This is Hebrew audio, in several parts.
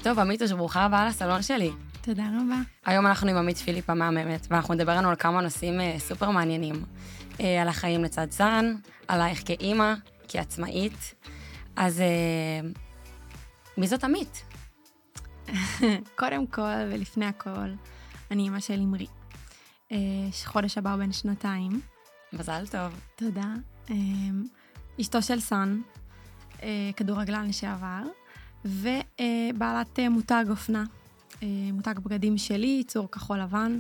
טוב, עמית, ברוכה הבאה לסלון שלי. תודה רבה. היום אנחנו עם עמית פיליפ המאממת, ואנחנו נדבר על כמה נושאים סופר מעניינים. על החיים לצד זן, עלייך כאימא, כעצמאית. אז מי זאת עמית? קודם כל ולפני הכל, אני אמא של אמרי. חודש הבא בן 2. מזל טוב. תודה. אשתו של סן, כדורגלן לשעבר, ובעלת מותג אופנה. מותג בגדים שלי, ייצור כחול לבן.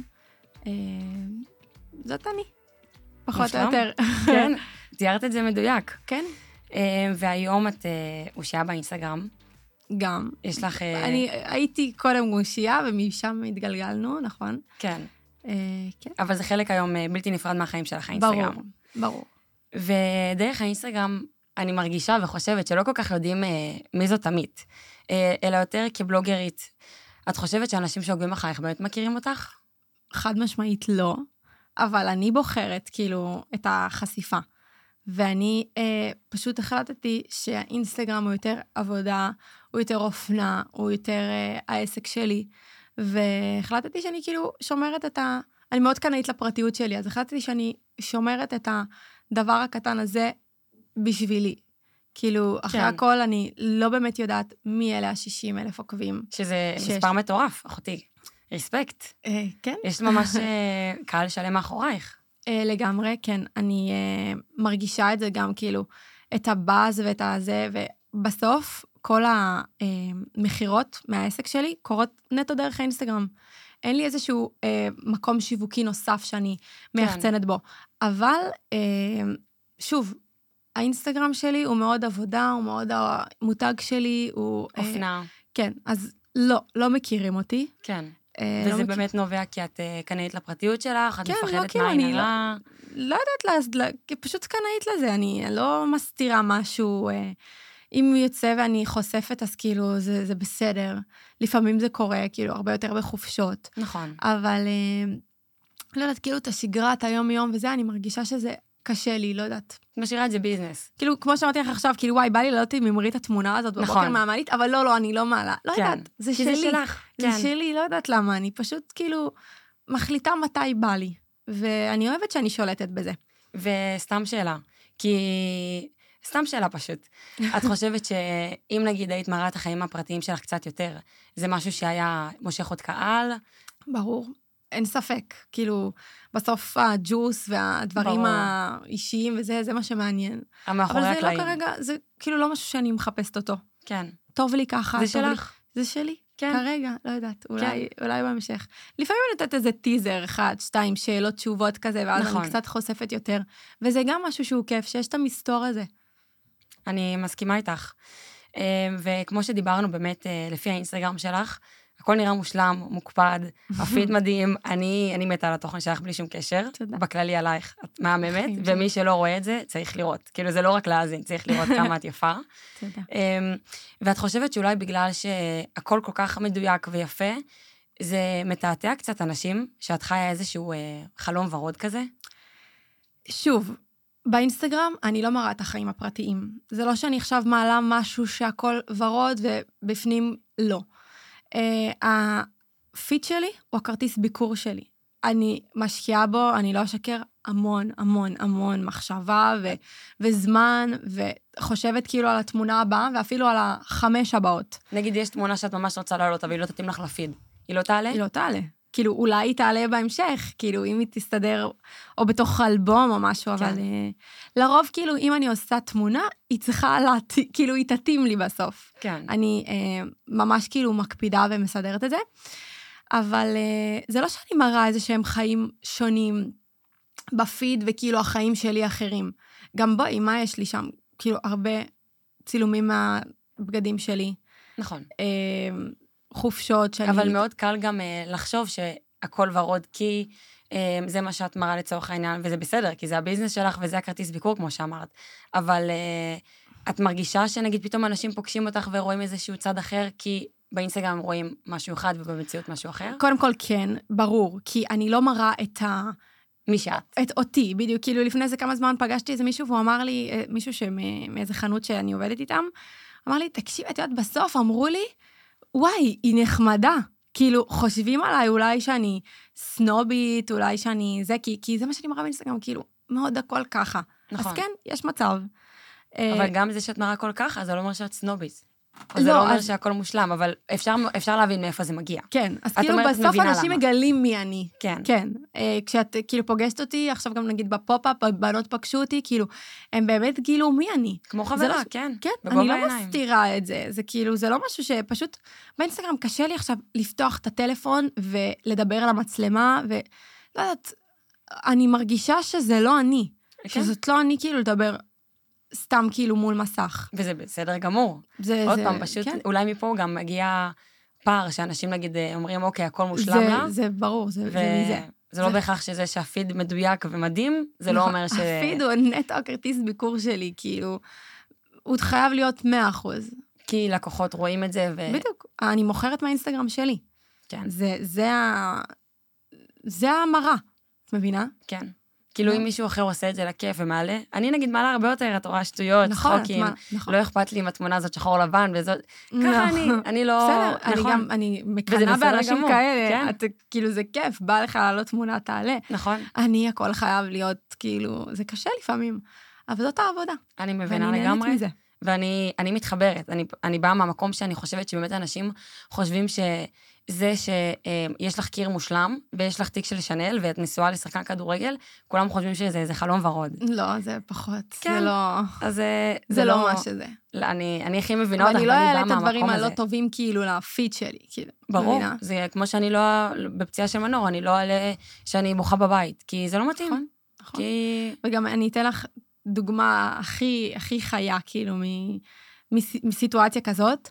זאת אני. פחות או יותר. כן, תיארת את זה מדויק. כן. והיום את אושייה באינסטגרם. גם. יש לך... אני הייתי קודם אושייה, ומשם התגלגלנו, נכון? כן. כן. אבל זה חלק היום בלתי נפרד מהחיים שלך, האינסטגרם. ברור. ודרך האינסטגרם אני מרגישה וחושבת שלא כל כך יודעים מי זאת עמית, אלא יותר כבלוגרית. את חושבת שאנשים שעוקבים אחריך באמת מכירים אותך? חד משמעית לא, אבל אני בוחרת כאילו את החשיפה. ואני פשוט החלטתי שהאינסטגרם הוא יותר עבודה, הוא יותר אופנה, הוא יותר העסק שלי. והחלטתי שאני כאילו שומרת את אני מאוד קנאית לפרטיות שלי, אז החלטתי שאני שומרת את הדבר הקטן הזה בשבילי. כאילו, אחרי הכל אני לא באמת יודעת מי אלה 60,000 עוקבים. שזה מספר מטורף, אחותי. ריספקט. כן. יש ממש קהל שלם מאחורייך. לגמרי, כן. אני מרגישה את זה גם כאילו, את הבאז ואת הזה, ובסוף כל המחירות מהעסק שלי קורות נטו דרך האינסטגרם. אין לי איזשהו מקום שיווקי נוסף שאני מייחצנת בו. אבל, שוב, האינסטגרם שלי הוא מאוד עבודה, הוא מאוד המותג שלי, הוא... אופנה. כן, אז לא מכירים אותי. כן. וזה באמת נובע כי את קנאית לפרטיות שלך, את מפחדת מהעין הרע. לא יודעת, פשוט קנאית לזה, אני לא מסתירה משהו, אם הוא יוצא ואני חושפת, אז כאילו זה בסדר. לפעמים זה קורה, כאילו הרבה יותר בחופשות. נכון. אבל, לא יודעת, כאילו את השגרה, את היום-יום וזה, אני מרגישה שזה קשה לי, לא יודעת. משאירה את זה ביזנס. כאילו, כמו שאמרתי לך עכשיו, כאילו, וואי, בא לי לעלות עם אמרי את התמונה הזאת בבוקר מהמעלית, אבל לא, אני לא מעלה. לא יודעת, זה שלי. זה שלך. זה שלי, לא יודעת למה, אני פשוט כאילו מחליטה מתי בא לי, ואני אוהבת שאני שולטת בזה. וסתם שאלה, סתם שאלה פשוט. את חושבת שאם נגיד היית מראה את החיים הפרטיים שלך קצת יותר, זה משהו שהיה מושך עוד קהל? ברור. אין ספק, כאילו, בסוף הג'וס והדברים האישיים וזה, זה מה שמעניין. המאחורי הקלעים. אבל זה לא כרגע, זה כאילו לא משהו שאני מחפשת אותו. כן. טוב לי ככה. זה שלך? זה שלי. כן. כרגע, לא יודעת, אולי בהמשך. לפעמים אני נותנת איזה טיזר, 1, 2, שאלות, תשובות כזה, ואז אני קצת חושפת יותר. וזה גם משהו שהוא כיף, שיש את המסתור הזה. אני מסכימה איתך. וכמו שדיברנו באמת, לפי האינסטגרם שלך, הכל נראה מושלם, מוקפד, הפיד מדהים, אני מתה על התוכן שלך בלי שום קשר, בכללי עלייך, את מהממת, ומי שלא רואה את זה, צריך לראות. כאילו זה לא רק להאזין, צריך לראות כמה את יפה. תודה. ואת חושבת שאולי בגלל שהכל כל כך מדויק ויפה, זה מתעתע קצת אנשים, שאת חיה איזשהו חלום ורוד כזה? שוב, באינסטגרם אני לא מראה את החיים הפרטיים. זה לא שאני עכשיו מעלה משהו שהכל ורוד ובפנים לא. הפיט שלי הוא הכרטיס ביקור שלי. אני משקיעה בו, אני לא אשקר, המון מחשבה וזמן, וחושבת כאילו על התמונה הבאה, ואפילו על 5 הבאות. נגיד, יש תמונה שאת ממש רוצה לעלות, אבל היא לא תתאים לך לפיד. היא לא תעלה? היא לא תעלה. כאילו, אולי היא תעלה בהמשך, כאילו, אם היא תסתדר, או בתוך אלבום או משהו, אבל לרוב, כאילו, אם אני עושה תמונה, היא צריכה כאילו, היא תתאים לי בסוף. כן. אני ממש כאילו מקפידה ומסדרת את זה, אבל זה לא שאני מראה איזה שהם חיים שונים בפיד, וכאילו החיים שלי אחרים. גם בואי, מה יש לי שם? כאילו, הרבה צילומים מהבגדים שלי. נכון. חופשות שאני... אבל מאוד קל גם לחשוב שהכל ורוד, כי זה מה שאת מראה לצורך העניין, וזה בסדר, כי זה הביזנס שלך וזה הכרטיס ביקור, כמו שאמרת. אבל את מרגישה שנגיד פתאום אנשים פוגשים אותך ורואים איזשהו צד אחר, כי באינסטגרם רואים משהו אחד ובמציאות משהו אחר? קודם כל כן, ברור, כי אני לא מראה את מי שאת? את אותי, בדיוק. כאילו לפני זה כמה זמן פגשתי איזה מישהו, והוא אמר לי, מישהו מאיזה חנות שאני עובדת איתם, אמר לי, תקשיב, את יודעת, בסוף אמרו לי, וואי, היא נחמדה. כאילו, חושבים עליי אולי שאני סנובית, אולי שאני זה, כי זה מה שאני מראה באינסטגרם, כאילו, מאוד הכל ככה. נכון. אז כן, יש מצב. אבל גם זה שאת מראה כל כך, אז זה לא אומר שאת סנובית. או זה לא, לא אומר אז- שהכל מושלם, אבל אפשר להבין מאיפה זה מגיע. כן, אז את כאילו אומרת, את בסוף מבינה אנשים למה. מגלים מי אני. כן. כן. כשאת כאילו פוגשת אותי, עכשיו גם נגיד בפופ-אפ, בנות פגשו אותי, כאילו, הם באמת גילו מי אני. כמו זה חברה, לא- כן. כן, בגובה אני לא העיניים. מסתירה את זה. זה כאילו, זה לא משהו שפשוט... באינסטגרם קשה לי עכשיו לפתוח את הטלפון ולדבר על המצלמה, ולא יודעת, אני מרגישה שזה לא אני. כן. שזאת לא אני כאילו לדבר סתם כאילו מול מסך. וזה בסדר גמור. זה, עוד זה, פעם, פשוט, כן. אולי מפה גם מגיע פער, שאנשים נגיד אומרים, אוקיי, הכל מושלם זה, לה. זה ברור, זה מזה. זה לא בהכרח שזה שהפיד מדויק ומדהים, זה לא אומר ש... הפיד הוא נטו הכרטיס ביקור שלי, כאילו, הוא חייב להיות 100%. כי לקוחות רואים את זה, בדיוק, אני מוכרת מהאינסטגרם שלי. כן, זה המראה, את מבינה? כן. כאילו אם מישהו אחר עושה את זה לכיף ומעלה, אני נגיד מעלה הרבה יותר, את רואה שטויות, צחוקים, נכון. לא אכפת לי אם התמונה הזאת שחור לבן, וזאת, ככה אני לא... בסדר, אני מקנה באנשים כאלה, כאילו זה כיף, בא לך לעלות תמונה, תעלה. נכון. אני הכל חייב להיות, כאילו, זה קשה לפעמים, אבל זאת העבודה. אני מבינה לגמרי. ואני נהנית מזה. ואני מתחברת, אני באה מהמקום שאני חושבת שבאמת אנשים חושבים שזה שיש לך קיר מושלם, ויש לך תיק של שנל, ואת נשואה לשחקן כדורגל, כולם חושבים שזה חלום ורוד. לא, זה פחות, כן. זה לא... אז זה לא מה שזה. אני הכי מבינה אותך, ואני לא ואני אעלה באה את הדברים מהמקום הלא הזה. טובים כאילו לפיד שלי, כאילו. ברור, מבינה? זה כמו שאני לא, בפציעה של מנור, אני לא אעלה שאני בוכה בבית, כי זה לא מתאים. נכון, נכון. כי... וגם אני אתן לך דוגמה הכי חיה, כאילו, מסיטואציה כזאת,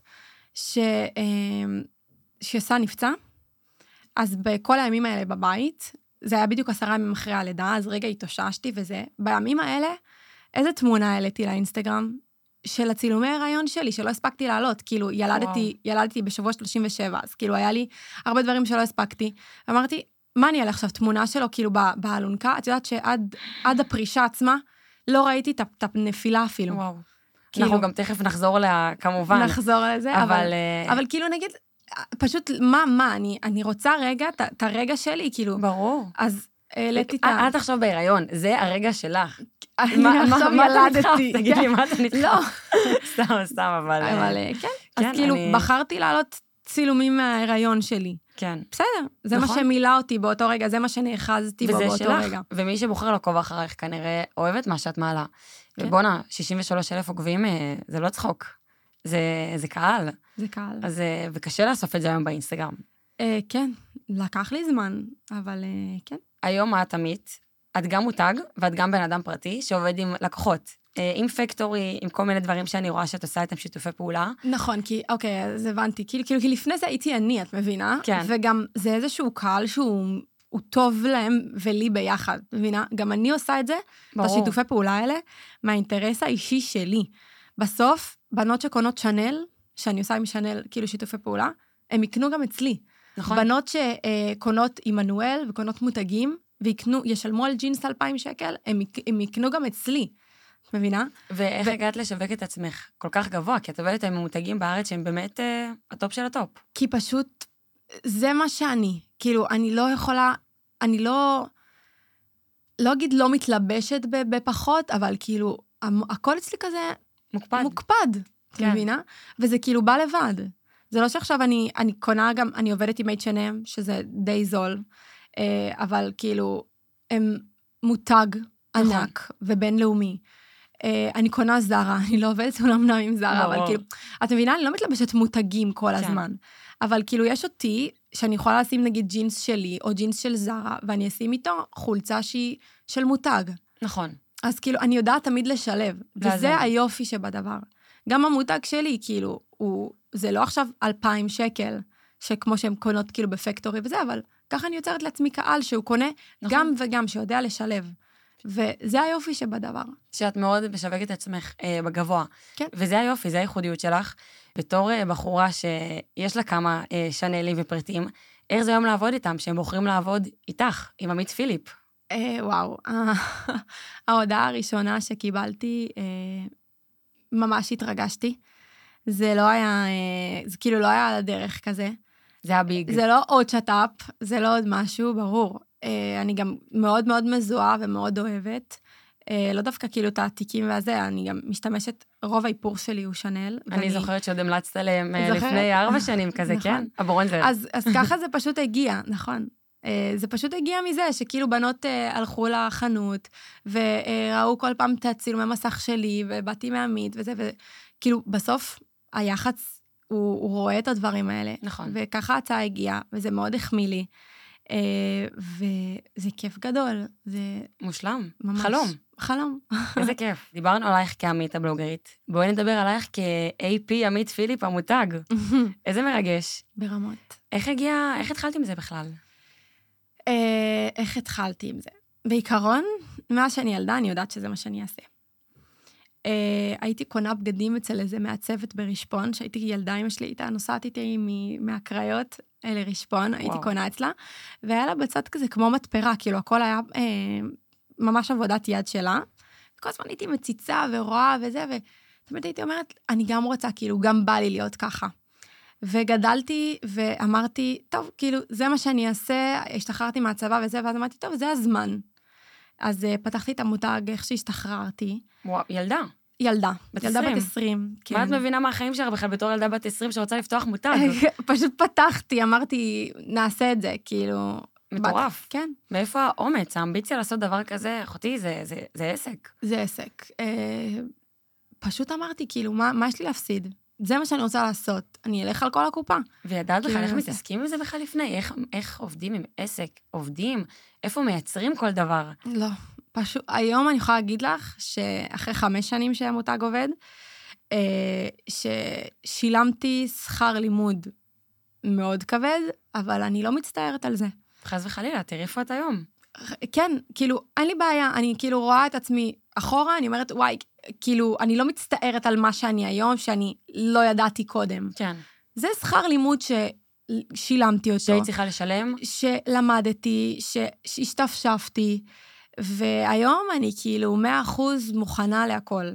שסע נפצע, אז בכל הימים האלה בבית, זה היה בדיוק 10 ימים אחרי הלידה, אז רגע התאוששתי וזה, בימים האלה, איזה תמונה העליתי לאינסטגרם? של הצילומי ההיריון שלי, שלא הספקתי לעלות, כאילו, ילדתי בשבוע 37, אז כאילו, היה לי הרבה דברים שלא הספקתי, אמרתי, מה אני אעלה עכשיו, תמונה שלו, כאילו, באלונקה, את יודעת שעד הפרישה עצמה, לא ראיתי את הנפילה אפילו. וואו. כאילו, אנחנו גם תכף נחזור לה, כמובן. נחזור לזה, אבל כאילו, נגיד, פשוט, אני רוצה רגע, את הרגע שלי, כאילו. ברור. אז העליתי את ה... את עכשיו בהיריון, זה הרגע שלך. אני עכשיו ילדתי. תגידי, מה אתה נדחף? לא. סתם, אבל... כן. אז כאילו, בחרתי לעלות צילומים מההיריון שלי. כן. בסדר, זה מה שמילא אותי באותו רגע, זה מה שנאחזתי בו באותו רגע. ומי שבוחר לעקוב אחריך כנראה אוהבת מה שאת מעלה. ובונה, 63,000 עוקבים, זה לא צחוק. זה קהל. זה קהל. אז, וקשה לאסוף את זה היום באינסטגרם. כן, לקח לי זמן, אבל כן. היום את עמית, את גם מותג, ואת גם בן אדם פרטי שעובד עם לקוחות. עם פקטורי, עם כל מיני דברים שאני רואה שאת עושה איתם שיתופי פעולה. נכון, כי, אוקיי, אז הבנתי. כאילו, כי לפני זה הייתי אני, את מבינה? כן. וגם זה איזשהו קהל שהוא טוב להם ולי ביחד, מבינה? גם אני עושה את זה, ברור. את השיתופי פעולה האלה, מהאינטרס האישי שלי. בסוף, בנות שקונות שנל, שאני עושה עם שנל, כאילו שיתופי פעולה, הם יקנו גם אצלי. נכון. בנות שקונות עמנואל וקונות מותגים, ישלמו על ג'ינס 2,000 שקל, הם יקנו גם אצלי. את מבינה? ואיך הגעת לשווק את עצמך כל כך גבוה? כי את עובדת עם מותגים בארץ שהם באמת הטופ של הטופ. כי פשוט, זה מה שאני. כאילו, אני לא יכולה, אני לא אגיד לא מתלבשת בפחות, אבל כאילו, הכל אצלי כזה מוקפד. את מבינה? וזה כאילו בא לבד. זה לא שעכשיו אני קונה גם, אני עובדת עם H&M, שזה די זול, אבל כאילו, הם מותג ענק ובינלאומי. אני קונה זרה, אני לא עובדת אומנם עם זרה, אבל כאילו, את מבינה, אני לא מתלבשת מותגים כל הזמן. אבל כאילו, יש אותי, שאני יכולה לשים נגיד ג'ינס שלי, או ג'ינס של זרה, ואני אשים איתו חולצה שהיא של מותג. נכון. אז כאילו, אני יודעת תמיד לשלב, וזה היופי שבדבר. גם המותג שלי, כאילו, זה לא עכשיו 2,000 שקל, שכמו שהן קונות כאילו בפקטורי וזה, אבל ככה אני יוצרת לעצמי קהל שהוא קונה גם וגם, שיודע לשלב. וזה היופי שבדבר. שאת מאוד משווקת את עצמך בגבוה. כן. וזה היופי, זה הייחודיות שלך. בתור בחורה שיש לה כמה שנלים ופרטים, איך זה היום לעבוד איתם, שהם בוחרים לעבוד איתך, עם עמית פיליפ? וואו, ההודעה הראשונה שקיבלתי, ממש התרגשתי, זה לא היה, זה כאילו לא היה על הדרך כזה. זה היה ביג. זה לא עוד שטאפ, זה לא עוד משהו, ברור. אני גם מאוד מאוד מזוהה ומאוד אוהבת. לא דווקא כאילו את העתיקים והזה, אני גם משתמשת, רוב האיפור שלי הוא שנל. אני זוכרת שעוד המלצת עליהם לפני 4 שנים כזה, כן? הברונזר. אז ככה זה פשוט הגיע, נכון. זה פשוט הגיע מזה, שכאילו בנות הלכו לחנות, וראו כל פעם את הצילומי מסך שלי, ובאתי מעמית וזה, וכאילו בסוף היח"צ, הוא רואה את הדברים האלה. נכון. וככה ההצעה הגיעה, וזה מאוד החמיא לי. וזה כיף גדול. זה מושלם. ממש. חלום. חלום. איזה כיף. דיברנו עלייך כעמית הבלוגרית. בואי נדבר עלייך כ-AP עמית פיליפ המותג. איזה מרגש. ברמות. איך התחלת עם זה בכלל? איך התחלתי עם זה? בעיקרון, מאז שאני ילדה, אני יודעת שזה מה שאני אעשה. הייתי קונה בגדים אצל איזה מעצבת ברשפון, שהייתי ילדה, אמא שלי הייתה נוסעת איתי מהקריות לרשפון, הייתי קונה אצלה, והיה לה בצד כזה כמו מתפרה, כאילו הכל היה ממש עבודת יד שלה, וכל הזמן הייתי מציצה ורואה וזה, ותמיד הייתי אומרת, אני גם רוצה, כאילו, גם בא לי להיות ככה. וגדלתי ואמרתי, טוב, כאילו, זה מה שאני אעשה, השתחררתי מהצבא וזה, ואז אמרתי, טוב, זה הזמן. אז פתחתי את המותג איך שהשתחררתי. וואו, ילדה. ילדה בת 20. מה את מבינה מהחיים שלך בכלל בתור ילדה בת 20 שרוצה לפתוח מותג? פשוט פתחתי, אמרתי, נעשה את זה, כאילו... מטורף. כן. מאיפה האומץ, האמביציה לעשות דבר כזה, אחותי, זה עסק. זה עסק. פשוט אמרתי, כאילו, מה יש לי להפסיד? זה מה שאני רוצה לעשות. אני אלך על כל הקופה. וידעת בכלל איך מתעסקים עם זה בכלל לפני? איך עובדים עם עסק? עובדים? איפה מייצרים כל דבר? לא. פשוט, היום אני יכולה להגיד לך שאחרי 5 שנים שהמותג עובד, ששילמתי שכר לימוד מאוד כבד, אבל אני לא מצטערת על זה. חס וחלילה, תראי איפה את היום. כן, כאילו, אין לי בעיה, אני כאילו רואה את עצמי אחורה, אני אומרת, וואי, כאילו, אני לא מצטערת על מה שאני היום, שאני לא ידעתי קודם. כן. זה שכר לימוד ששילמתי אותו. שהיית צריכה לשלם? שלמדתי, שהשתפשפתי, והיום אני כאילו 100% מוכנה להכל.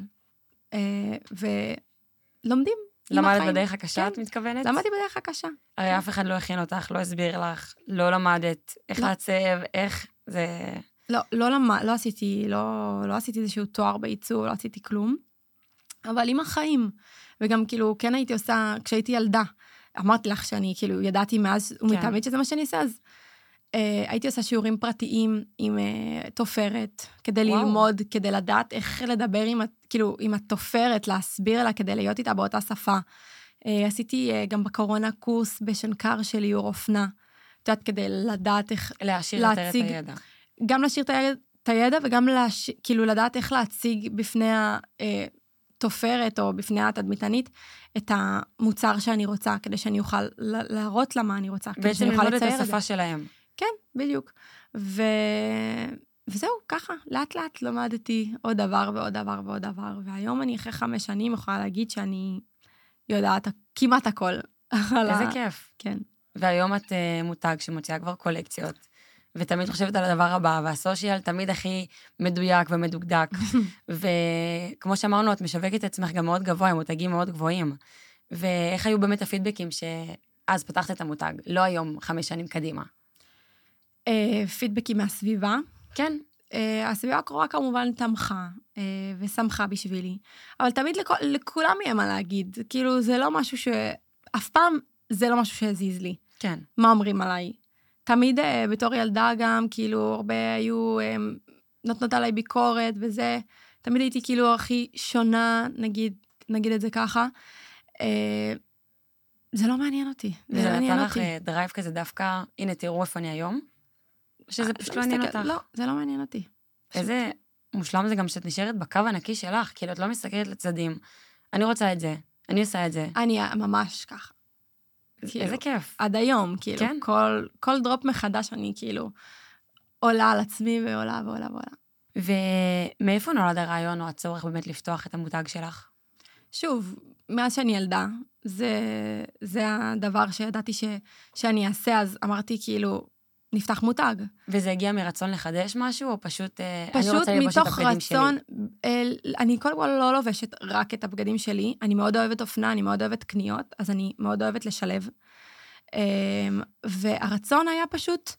ולומדים. למדת בדרך הקשה, את מתכוונת? למדתי בדרך הקשה. הרי אף אחד לא הכין אותך, לא הסביר לך, לא למדת, איך לעצב, איך זה... לא עשיתי איזשהו תואר בעיצוב, לא עשיתי כלום, אבל עם החיים. וגם כאילו, כן הייתי עושה, כשהייתי ילדה, אמרתי לך שאני כאילו ידעתי מאז ומתמיד שזה מה שאני אעשה, אז הייתי עושה שיעורים פרטיים עם תופרת, כדי ללמוד, כדי לדעת איך לדבר עם התופרת, להסביר לה, כדי להיות איתה באותה שפה. עשיתי גם בקורונה קורס בשנקר של איור אופנה, את יודעת, כדי לדעת איך להשאיר יותר את הידע. גם להשאיר את הידע, וגם כאילו לדעת איך להציג בפני התופרת, או בפני התדמיתנית, את המוצר שאני רוצה, כדי שאני אוכל להראות לה מה אני רוצה. בעצם ללמוד את השפה שלהם. כן, בדיוק. וזהו, ככה, לאט לאט למדתי עוד דבר ועוד דבר ועוד דבר, והיום אני אחרי 5 שנים יכולה להגיד שאני יודעת כמעט הכל. איזה כיף. כן. והיום את מותג שמוציאה כבר קולקציות, ותמיד חושבת על הדבר הבא, והסושיאל תמיד הכי מדויק ומדוקדק, וכמו שאמרנו, את משווקת את עצמך גם מאוד גבוה, עם מותגים מאוד גבוהים, ואיך היו באמת הפידבקים שאז פתחת את המותג, לא היום 5 שנים קדימה? פידבקים מהסביבה. כן. הסביבה הקרובה כמובן תמכה ושמחה בשבילי, אבל תמיד לכולם יהיה מה להגיד, כאילו זה לא משהו אף פעם זה לא משהו שהזיז לי. כן. מה אומרים עליי? תמיד בתור ילדה גם, כאילו הרבה היו נותנות עליי ביקורת וזה, תמיד הייתי כאילו הכי שונה, נגיד את זה ככה. זה לא מעניין אותי. זה נתן לך דרייב כזה דווקא, הנה תראו איפה אני היום? שזה פשוט לא מעניין אותך. לא, זה לא מעניין אותי. איזה מושלם זה גם שאת נשארת בקו הנקי שלך, כאילו את לא מסתכלת לצדדים. אני רוצה את זה, אני עושה את זה. אני ממש ככה. איזה כיף. עד היום, כאילו, כל דרופ מחדש אני כאילו עולה על עצמי ועולה ועולה ועולה. ומאיפה נולד הרעיון או הצורך באמת לפתוח את המותג שלך? שוב, מאז שאני ילדה, זה הדבר שידעתי שאני אעשה, אז אמרתי כאילו, נפתח מותג. וזה הגיע מרצון לחדש משהו, או פשוט, אני פשוט רוצה לבוש את מתוך הבגדים שלי? רצון, אני קודם כל לא לובשת רק את הבגדים שלי, אני מאוד אוהבת אופנה, אני מאוד אוהבת קניות, אז אני מאוד אוהבת לשלב. והרצון היה פשוט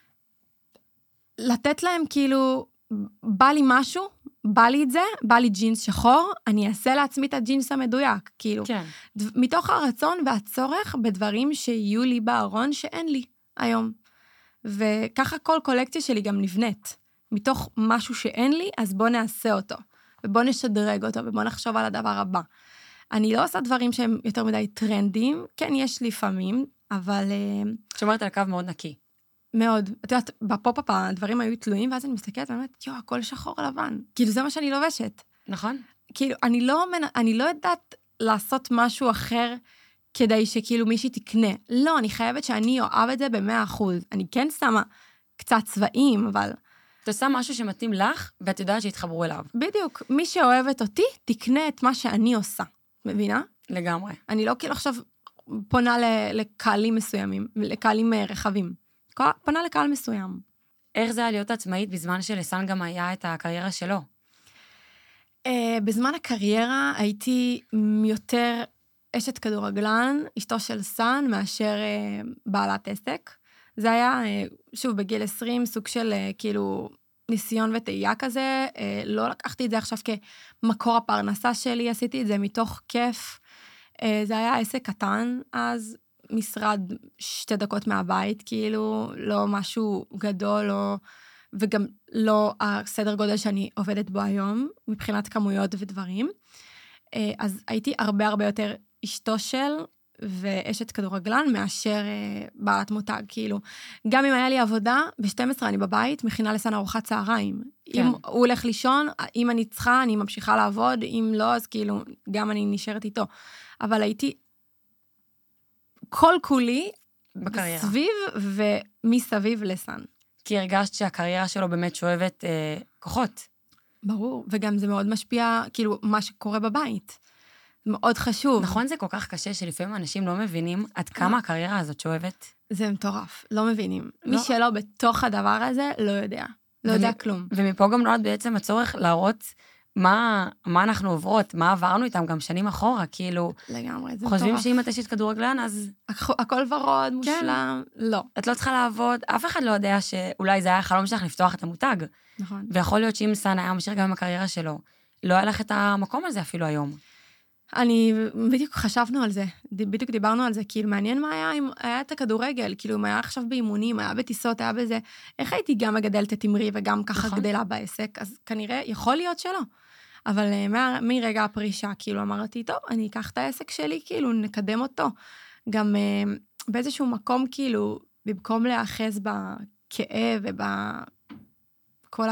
לתת להם כאילו, בא לי משהו, בא לי את זה, בא לי ג'ינס שחור, אני אעשה לעצמי את הג'ינס המדויק, כאילו. כן. מתוך הרצון והצורך בדברים שיהיו לי בארון שאין לי היום. וככה כל קולקציה שלי גם נבנית. מתוך משהו שאין לי, אז בוא נעשה אותו, ובוא נשדרג אותו, ובוא נחשוב על הדבר הבא. אני לא עושה דברים שהם יותר מדי טרנדים, כן, יש לפעמים, אבל... שומרת על קו מאוד נקי. מאוד. את יודעת, בפופ-אפ הדברים היו תלויים, ואז אני מסתכלת, ואני אומרת, הכל שחור לבן. כאילו, זה מה שאני לובשת. נכון. כאילו, אני לא יודעת לעשות משהו אחר, כדי שכאילו מישהי תקנה. לא, אני חייבת שאני אוהב את זה ב100%. אני כן שמה קצת צבעים, אבל... אתה עושה משהו שמתאים לך, ואת יודעת שהתחברו אליו. בדיוק. מי שאוהבת אותי, תקנה את מה שאני עושה. מבינה? לגמרי. אני לא כאילו עכשיו פונה לקהלים מסוימים, לקהלים רחבים. פונה לקהל מסוים. איך זה היה להיות עצמאית בזמן שלסן גם היה את הקריירה שלו? בזמן הקריירה הייתי יותר אשת כדורגלן, אשתו של סן, מאשר בעלת עסק. זה היה, שוב, בגיל 20, סוג של כאילו ניסיון וטעייה כזה. לא לקחתי את זה עכשיו כמקור הפרנסה שלי, עשיתי את זה מתוך כיף. זה היה עסק קטן, אז משרד 2 דקות מהבית, כאילו, לא משהו גדול, לא, וגם לא הסדר גודל שאני עובדת בו היום, מבחינת כמויות ודברים. אז הייתי הרבה יותר אשתו של ואשת כדורגלן, מאשר בעלת מותג, כאילו. גם אם היה לי עבודה, ב-12 אני בבית, מכינה לסן ארוחת צהריים. כן. אם הוא הולך לישון, אם אני צריכה, אני ממשיכה לעבוד, אם לא, אז כאילו, גם אני נשארת איתו. אבל הייתי כל כולי בקריירה. סביב ומסביב לסן. כי הרגשת שהקריירה שלו באמת שואבת כוחות. ברור, וגם זה מאוד משפיע, כאילו, מה שקורה בבית. מאוד חשוב. נכון, זה כל כך קשה שלפעמים אנשים לא מבינים עד כמה הקריירה הזאת שואבת. זה מטורף, לא מבינים. מי שלא בתוך הדבר הזה, לא יודע. לא יודע כלום. ומפה גם נולד בעצם הצורך להראות מה אנחנו עוברות, מה עברנו איתם גם שנים אחורה, כאילו... לגמרי, זה מטורף. חושבים שאם את אשת כדורגלן, אז... הכל ורוד, מושלם, לא. את לא צריכה לעבוד, אף אחד לא יודע שאולי זה היה החלום שלך לפתוח את המותג. נכון. ויכול להיות שאם סן היה משאיר גם עם הקריירה שלו, לא היה לך את המקום הזה אפילו היום. בדיוק חשבנו על זה, בדיוק דיברנו על זה, כאילו מעניין מה היה אם היה את הכדורגל, כאילו אם היה עכשיו באימונים, היה בטיסות, היה בזה, איך הייתי גם מגדלת את אמרי וגם ככה גדלה בעסק, אז כנראה יכול להיות שלא. אבל מרגע הפרישה, כאילו אמרתי, טוב, אני אקח את העסק שלי, כאילו נקדם אותו. גם באיזשהו מקום, כאילו, במקום להאחז בכאב ובכל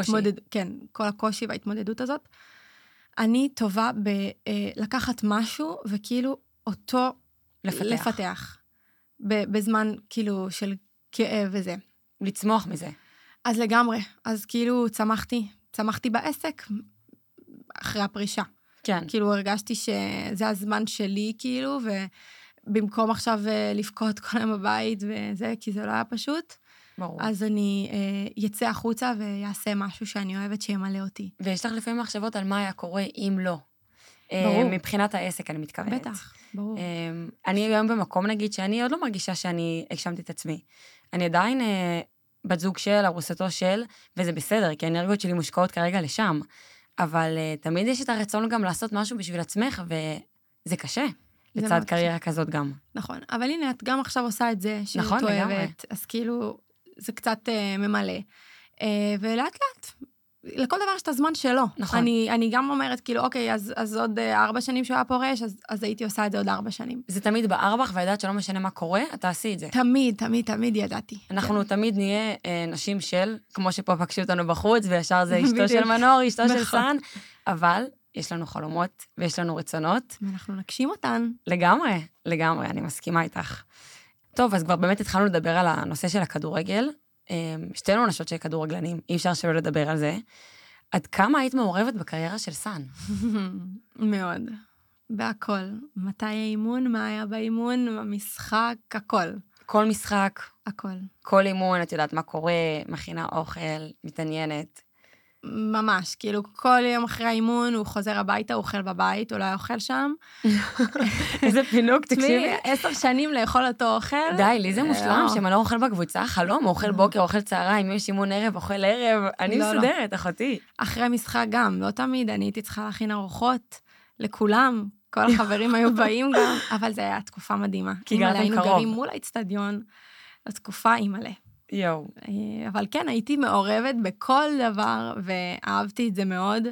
כל הקושי וההתמודדות הזאת, אני טובה בלקחת משהו וכאילו אותו לפתח. בזמן כאילו של כאב וזה. לצמוח מזה. אז לגמרי. אז כאילו צמחתי בעסק אחרי הפרישה. כן. כאילו הרגשתי שזה הזמן שלי כאילו, ובמקום עכשיו לפקוד כל היום בבית וזה, כי זה לא היה פשוט. ברור. אז אני יצא החוצה ויעשה משהו שאני אוהבת שימלא אותי. ויש לך לפעמים מחשבות על מה היה קורה אם לא. ברור. מבחינת העסק אני מתכוונת. בטח, ברור. אני היום במקום נגיד שאני עוד לא מרגישה שאני הגשמתי את עצמי. אני עדיין בת זוג של, ארוסתו של, וזה בסדר, כי האנרגיות שלי מושקעות כרגע לשם. אבל תמיד יש את הרצון גם לעשות משהו בשביל עצמך, וזה קשה. לצד קריירה כזאת גם. נכון, אבל הנה, את גם עכשיו עושה את זה, שהיא תואבת, אז כאילו, זה קצת ממלא. ולאט לאט, לכל דבר יש את הזמן שלו. נכון. אני גם אומרת, כאילו, אוקיי, אז עוד 4 שנים שהוא היה פורש, אז הייתי עושה את זה עוד 4 שנים. זה תמיד בארבך, וידעת שלא משנה מה קורה, אתה עשי את זה. תמיד ידעתי. אנחנו תמיד נהיה נשים של, כמו שפה פגשו אותנו בחוץ, וישר זה אשתו של מנור, אשתו של סן, אבל יש לנו חלומות, ויש לנו רצונות. ואנחנו נגשים אותן. לגמרי, אני מסכימה איתך. טוב, אז כבר באמת התחלנו לדבר על הנושא של הכדורגל. שתינו נשות של כדורגלנים, אי אפשר שלא לדבר על זה. עד כמה היית מעורבת בקריירה של סן? מאוד. בהכל. מתי האימון, מה היה באימון, במשחק, הכל. כל משחק, הכל. כל אימון, את יודעת מה קורה, מכינה אוכל, מתעניינת. ממש, כאילו כל יום אחרי האימון הוא חוזר הביתה, הוא אוכל בבית, הוא לא אוכל שם. איזה פינוק, תקשיבי. 10 שנים לאכול אותו אוכל. די, לי זה מושלם, שמה לא אוכל בקבוצה, חלום, אוכל בוקר, אוכל צהריים, אם יש אימון ערב, אוכל ערב, אני מסודרת, אחותי. אחרי משחק גם, לא תמיד, אני הייתי צריכה להכין ארוחות לכולם, כל החברים היו באים גם, אבל זה היה תקופה מדהימה. כי גרתם קרוב. היינו גרים מול האצטדיון, לתקופה עם מלא. יואו. אבל כן, הייתי מעורבת בכל דבר, ואהבתי את זה מאוד,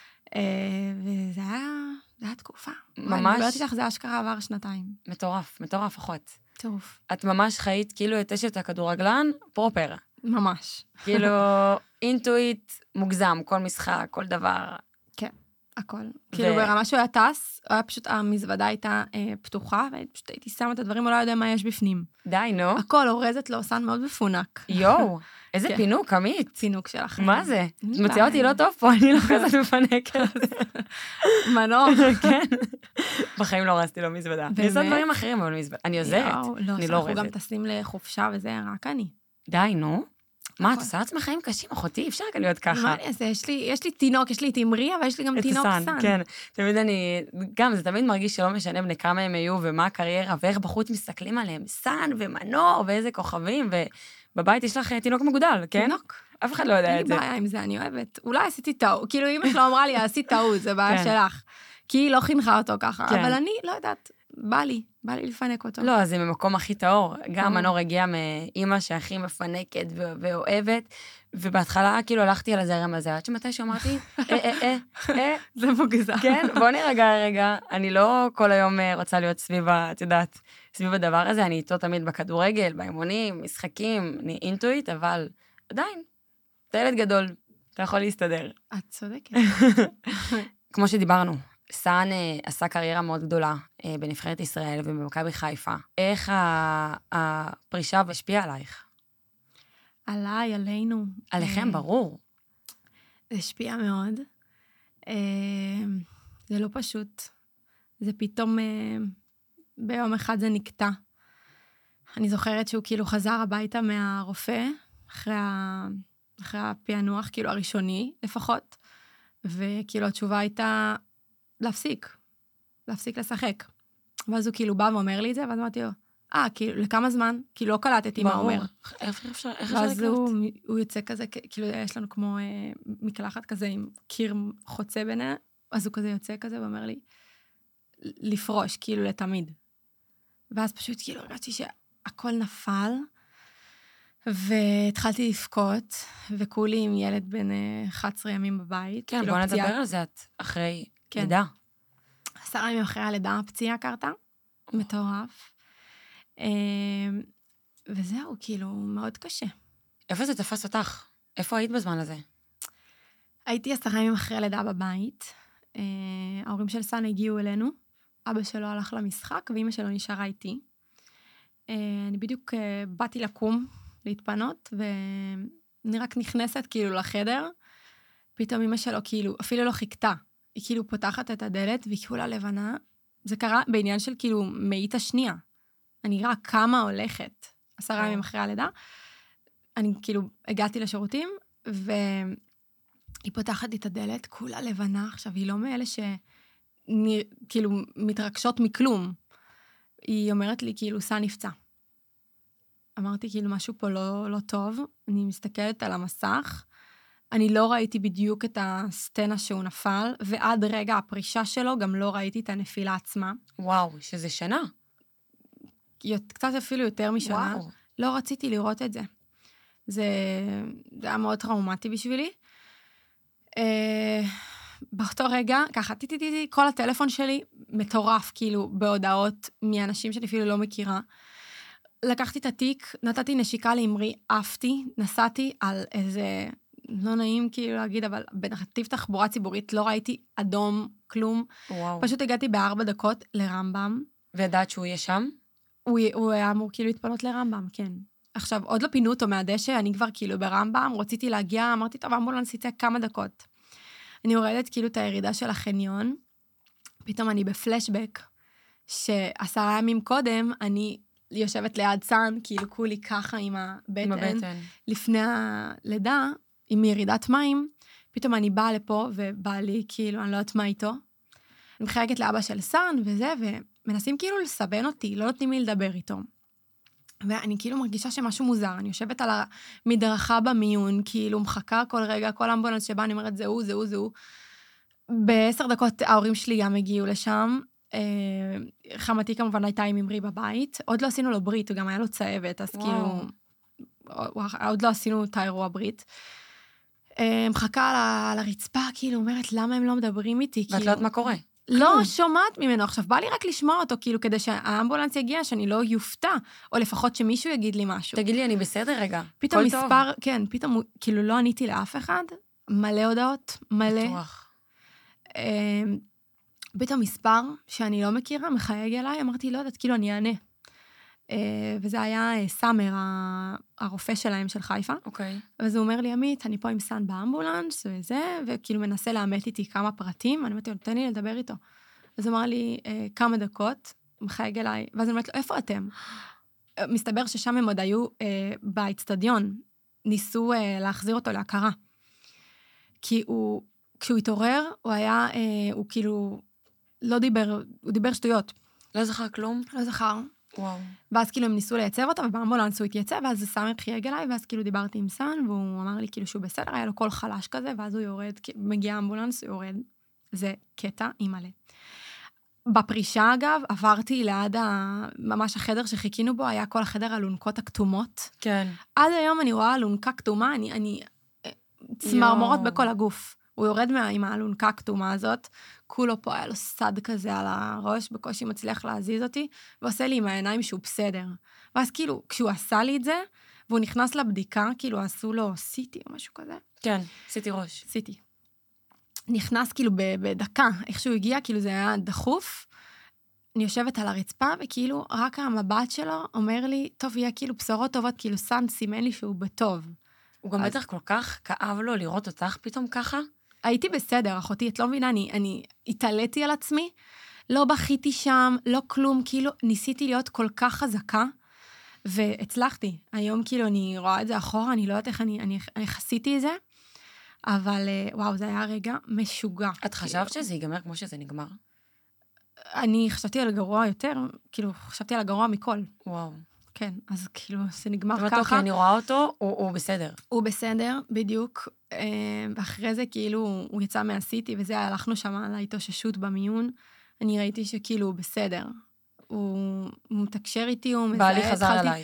וזה היה תקופה. ממש. אני מדברת איתך, זה אשכרה עבר 2. מטורף, מטורף, אחות. טוב. את ממש חיית כאילו את אשת הכדורגלן פרופר. ממש. כאילו אינטואיט מוגזם, כל משחק, כל דבר. כן, הכל. כאילו ברמה שהוא היה טס, היה פשוט, המזוודה הייתה פתוחה, ופשוט הייתי שמה את הדברים, הוא לא יודע מה יש בפנים. די, נו. הכל, אורזת לו, סן מאוד מפונק. יואו, איזה פינוק, עמית. פינוק שלך. מה זה? את מציעה אותי לא טוב פה, אני לא כזאת מפנקת. מנור. כן. בחיים לא רסתי לו מזוודה. אני עושה דברים אחרים, אבל מזוודה. אני עוזרת, אני לא אנחנו גם אורזת. טסים לחופשה וזה רק אני. די, נו. מה, את עושה לעצמך חיים קשים, אחותי? אפשר רק להיות ככה. מה אני אעשה? יש לי תינוק, יש לי את אמרי, אבל יש לי גם תינוק סן. כן, תמיד גם זה תמיד מרגיש שלא משנה בני כמה הם היו, ומה הקריירה, ואיך בחוץ מסתכלים עליהם, סן ומנור, ואיזה כוכבים, ובבית יש לך תינוק מגודל, כן? תינוק. אף אחד לא יודע את זה. אין לי בעיה עם זה, אני אוהבת. אולי עשיתי טעות, כאילו אמא שלו אמרה לי, עשית טעות, זה בעיה שלך. כי היא לא חינכה אותו ככה, אבל אני לא יודעת, בא לי לפנק אותו. לא, זה ממקום הכי טהור. גם מנור הגיע מאמא שהכי מפנקת ואוהבת, ובהתחלה כאילו הלכתי על הזרם הזה, עד שמתי שאמרתי, זה מוגזם. כן, בוא נרגע רגע, אני לא כל היום רוצה להיות סביב, את יודעת, סביב הדבר הזה, אני איתו תמיד בכדורגל, באימונים, משחקים, אני אינטואיט, אבל עדיין, אתה ילד גדול, אתה יכול להסתדר. את צודקת. כמו שדיברנו, סן עשה קריירה מאוד גדולה בנבחרת ישראל ובמכבי חיפה. איך הפרישה השפיעה עלייך? עליי, עלינו. עליכם, ברור. זה השפיע מאוד. זה לא פשוט. זה פתאום, ביום אחד זה נקטע. אני זוכרת שהוא כאילו חזר הביתה מהרופא, אחרי הפענוח, כאילו הראשוני לפחות, וכאילו התשובה הייתה להפסיק לשחק. ואז הוא כאילו בא ואומר לי את זה, ואז אמרתי לו, כאילו, לכמה זמן? כאילו, לא קלטתי מה אומר. איך אפשר לקלט? ואז הוא יוצא כזה, כאילו, יש לנו כמו מקלחת כזה עם קיר חוצה ביניהם, אז הוא כזה יוצא כזה ואומר לי, לפרוש, כאילו, לתמיד. ואז פשוט כאילו הרגשתי שהכל נפל, והתחלתי לבכות, וכולי עם ילד בן 11 ימים בבית. כן, בוא נדבר על זה, את אחרי לידה. 10 ימים אחרי הלידה, הפציעה קרתה, מטורף. וזהו, כאילו, מאוד קשה. איפה זה תפס אותך? איפה היית בזמן הזה? הייתי 10 ימים אחרי הלידה בבית. ההורים של סן הגיעו אלינו, אבא שלו הלך למשחק, ואמא שלו נשארה איתי. אני בדיוק באתי לקום, להתפנות, ואני רק נכנסת כאילו לחדר, פתאום אמא שלו כאילו, אפילו לא חיכתה, היא כאילו פותחת את הדלת, והיא כולה לבנה, זה קרה בעניין של כאילו מאית השנייה, אני רק כמה הולכת, 10 ימים אחרי הלידה, אני כאילו הגעתי לשירותים, והיא פותחת את הדלת, כולה לבנה, עכשיו היא לא מאלה שכאילו מתרגשות מכלום, היא אומרת לי כאילו סן נפצע. אמרתי כאילו משהו פה לא טוב, אני מסתכלת על המסך, אני לא ראיתי בדיוק את הסצנה שהוא נפל, ועד רגע הפרישה שלו גם לא ראיתי את הנפילה עצמה. וואו, שזה שנה. קצת אפילו יותר משנה. וואו. לא רציתי לראות את זה. זה היה מאוד טראומטי בשבילי. באותו רגע, ככה, כל הטלפון שלי מטורף, כאילו, בהודעות מאנשים שאני אפילו לא מכירה. לקחתי את התיק, נתתי נשיקה לאמרי, עפתי, נסעתי על איזה, לא נעים כאילו להגיד, אבל בנתיב תחבורה ציבורית לא ראיתי אדום, כלום. וואו. פשוט הגעתי ב4 דקות לרמב"ם. וידעת שהוא יהיה שם? הוא היה אמור כאילו להתפנות לרמב"ם, כן. עכשיו, עוד לא פינו אותו מהדשא, אני כבר כאילו ברמב"ם, רציתי להגיע, אמרתי, טוב, אמבולנס יצא כמה דקות. אני יורדת כאילו את הירידה של החניון, פתאום אני בפלשבק, ש10 ימים קודם, אני יושבת ליד סן, כאילו כולי ככה עם הבטן. לפני הלידה, עם ירידת מים, פתאום אני באה לפה, ובא לי, כאילו, אני לא יודעת מה איתו. אני מחייגת לאבא של סן וזה, ומנסים כאילו לסבן אותי, לא נותנים לי לדבר איתו. ואני כאילו מרגישה שמשהו מוזר, אני יושבת על המדרכה במיון, כאילו מחכה כל רגע, כל אמבולנס שבה אני אומרת, זהו. ב10 דקות ההורים שלי גם הגיעו לשם, חמתי כמובן הייתה עם אמרי בבית, עוד לא עשינו לו ברית, הוא גם היה לו צהבת, אז כאילו, עוד לא עשינו את האירוע ברית. מחכה על הרצפה, כאילו, אומרת, למה הם לא מדברים איתי? ואת לא יודעת מה קורה? לא שומעת ממנו. עכשיו, בא לי רק לשמוע אותו, כאילו, כדי שהאמבולנס יגיע, שאני לא יופתע, או לפחות שמישהו יגיד לי משהו. תגיד לי, אני בסדר רגע. פתאום מספר, כן, פתאום, כאילו, לא עניתי לאף אחד, מלא הודעות, מלא. בטוח. פתאום מספר שאני לא מכירה, מחייג אליי, אמרתי, לא יודעת, כאילו, אני אענה. וזה היה סאמר, הרופא שלהם של חיפה. אוקיי. אז הוא אומר לי, עמית, אני פה עם סן באמבולנס וזה, וכאילו מנסה לאמת איתי כמה פרטים, אני אומרת לו, תן לי לדבר איתו. אז הוא אמר לי, כמה דקות, מחייג אליי, ואז אני אומרת לו, איפה אתם? מסתבר ששם הם עוד היו באצטדיון, ניסו להחזיר אותו להכרה. כי כשהוא התעורר, הוא היה, הוא כאילו, לא דיבר, הוא דיבר שטויות. לא זכר כלום? לא זכר. וואו. ואז כאילו הם ניסו לייצב אותו, ובאמבולנס הוא התייצב, ואז סאמר חייג אליי, ואז כאילו דיברתי עם סן, והוא אמר לי כאילו שהוא בסדר, היה לו קול חלש כזה, ואז הוא יורד, מגיע האמבולנס, הוא יורד. זה קטע אימאלה. בפרישה, אגב, עברתי ליד ממש החדר שחיכינו בו, היה כל החדר הלונקות הכתומות. כן. עד היום אני רואה לונקה כתומה, אני צמרמורות בכל הגוף. הוא יורד עם האלונקה הכתומה הזאת, כולו פה היה לו סד כזה על הראש, בקושי מצליח להזיז אותי, ועושה לי עם העיניים שהוא בסדר. ואז כאילו, כשהוא עשה לי את זה, והוא נכנס לבדיקה, כאילו עשו לו סיטי או משהו כזה. כן, סיטי ראש. סיטי. נכנס כאילו בדקה, איך שהוא הגיע, כאילו זה היה דחוף, אני יושבת על הרצפה, וכאילו רק המבט שלו אומר לי, טוב, יהיה כאילו בשורות טובות, כאילו סן סימן לי שהוא בטוב. הוא גם בטח כל כך כאב לו לראות אותך פתאום ככה? הייתי בסדר, אחותי, את לא מבינה, אני התעליתי על עצמי, לא בכיתי שם, לא כלום, כאילו ניסיתי להיות כל כך חזקה, והצלחתי. היום כאילו אני רואה את זה אחורה, אני לא יודעת איך אני חסיתי את זה, אבל וואו, זה היה רגע משוגע. את חשבת שזה ייגמר כמו שזה נגמר? אני חשבתי על הגרוע יותר, כאילו חשבתי על הגרוע מכל. וואו. כן, אז כאילו זה נגמר ככה. זאת אומרת, אני רואה אותו, הוא בסדר. הוא בסדר, בדיוק. ואחרי זה כאילו הוא יצא מהסיטי, וזה הלכנו שם על ההתאוששות במיון. אני ראיתי שכאילו הוא בסדר. הוא מתקשר איתי, הוא מזהה. בעלי חזר אליי.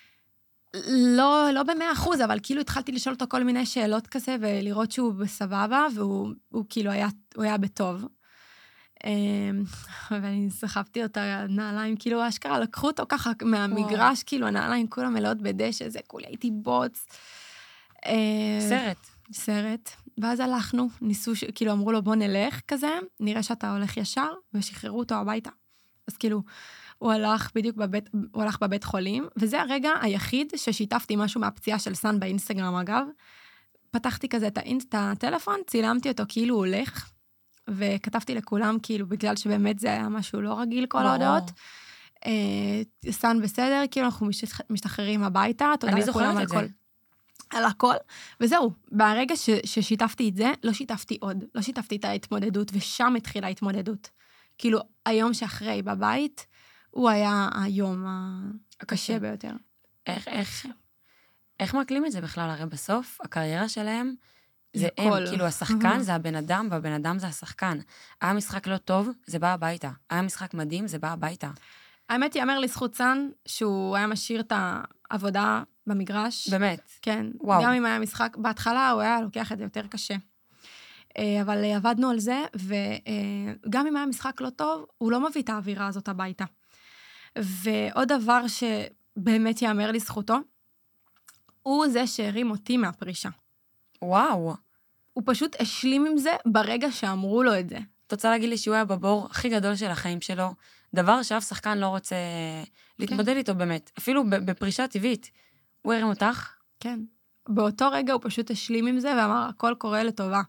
לא ב100%, אבל כאילו התחלתי לשאול אותו כל מיני שאלות כזה, ולראות שהוא בסבבה, והוא כאילו היה בטוב. ואני סחבתי אותה נעליים, כאילו אשכרה לקחו אותו ככה מהמגרש, כאילו הנעליים כולם מלאות בדשא, זה כולי הייתי בוץ. סרט. ואז הלכנו, ניסו, כאילו אמרו לו בוא נלך כזה, נראה שאתה הולך ישר, ושחררו אותו הביתה. אז כאילו, הוא הלך בבית חולים, וזה הרגע היחיד ששיתפתי משהו מהפציעה של סן באינסטגרם אגב. פתחתי כזה את הטלפון, צילמתי אותו כאילו הוא הולך, וכתבתי לכולם, כאילו, בגלל שבאמת זה היה משהו לא רגיל, כל ההודעות. סן בסדר, כאילו אנחנו משתחררים הביתה, תודה לכולם על הכל. על הכל, וזהו, ברגע ששיתפתי את זה, לא שיתפתי עוד, לא שיתפתי את ההתמודדות, ושם התחילה ההתמודדות. כאילו, היום שאחרי בבית, הוא היה היום הקשה ביותר. איך מקלים את זה בכלל? הרי בסוף, הקריירה שלהם, זה הם, כאילו השחקן זה הבן אדם, והבן אדם זה השחקן. היה משחק לא טוב, זה בא הביתה. היה משחק מדהים, זה בא הביתה. האמת יאמר לזכות סן, שהוא היה משאיר את העבודה במגרש. באמת? כן. וואו. גם אם היה משחק, בהתחלה הוא היה לוקח את זה יותר קשה. אבל עבדנו על זה, וגם אם היה משחק לא טוב, הוא לא מביא את האווירה הזאת הביתה. ועוד דבר שבאמת יאמר לזכותו, הוא זה שהרים אותי מהפרישה. וואו. הוא פשוט השלים עם זה ברגע שאמרו לו את זה. את רוצה להגיד לי שהוא היה בבור הכי גדול של החיים שלו, דבר שאף שחקן לא רוצה להתמודד איתו באמת, אפילו בפרישה טבעית. הוא הרים אותך? כן. באותו רגע הוא פשוט השלים עם זה ואמר, הכל קורה לטובה.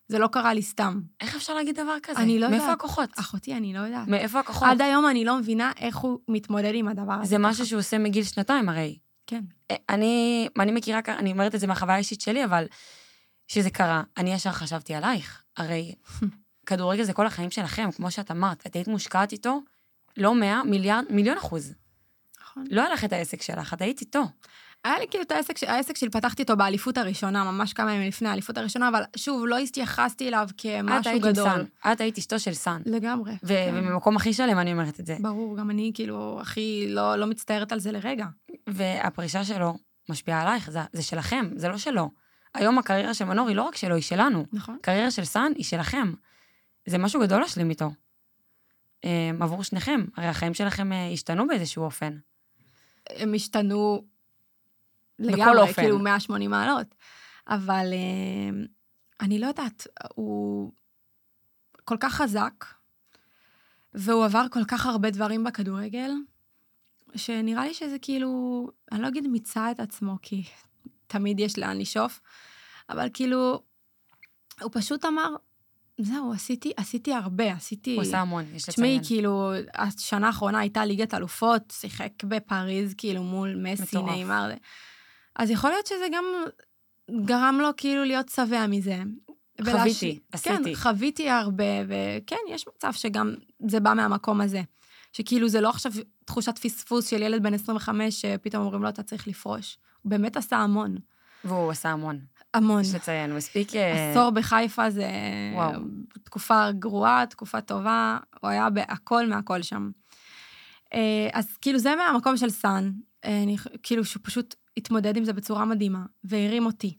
זה לא קרה לי סתם. איך אפשר להגיד דבר כזה? אני לא יודעת. מאיפה הכוחות? אחותי, אני לא יודעת. מאיפה הכוחות? עד היום אני לא מבינה איך הוא מתמודד עם הדבר הזה. זה משהו שהוא עושה מגיל 2 הרי. כן. אני מכירה, אני אומרת את זה מהחוויה האישית שלי, אבל שזה קרה, אני ישר חשבתי עלייך. הרי כדורגל זה כל החיים שלכם, כמו שאת אמרת. את היית מושקעת איתו, לא 100, מיליון אחוז. נכון. לא היה לך את העסק שלך, את היית איתו. היה לי כאילו את העסק שלי, פתחתי אותו באליפות הראשונה, ממש כמה ימים לפני האליפות הראשונה, אבל שוב, לא התייחסתי אליו כמשהו גדול. את היית אשתו של סן. לגמרי. וממקום הכי שלם אני אומרת את זה. ברור, גם אני כאילו הכי לא מצטערת על זה לרגע. והפרישה שלו משפיעה עלייך, זה שלכם, זה לא שלו. היום הקריירה של מנור היא לא רק שלו, היא שלנו. נכון. הקריירה של סן היא שלכם. זה משהו גדול להשלים איתו. עבור שניכם, הרי החיים שלכם השתנו באיזשהו אופן. הם השתנו בכל לגמרי, אופן. כאילו 180 מעלות. אבל אני לא יודעת, הוא כל כך חזק, והוא עבר כל כך הרבה דברים בכדורגל, שנראה לי שזה כאילו, אני לא אגיד מיצה את עצמו, כי תמיד יש לאן לשאוף, אבל כאילו, הוא פשוט אמר, זהו, עשיתי הרבה, הוא עושה המון, יש לציין. תשמעי, כאילו, השנה האחרונה הייתה ליגת אלופות, שיחק בפריז, כאילו, מול מסי, ניימר. אז יכול להיות שזה גם גרם לו כאילו להיות שבע מזה. חוויתי, עשיתי. כן, חוויתי הרבה, וכן, יש מצב שגם זה בא מהמקום הזה. שכאילו זה לא עכשיו תחושת פספוס של ילד בן 25, שפתאום אומרים לו, אתה צריך לפרוש. הוא באמת עשה המון. והוא עשה המון. המון. יש לציין, הוא הספיק... עשור בחיפה זה תקופה גרועה, תקופה טובה, הוא היה בהכל מהכל שם. אז כאילו זה מהמקום של סן, כאילו שהוא פשוט התמודד עם זה בצורה מדהימה, והרים אותי.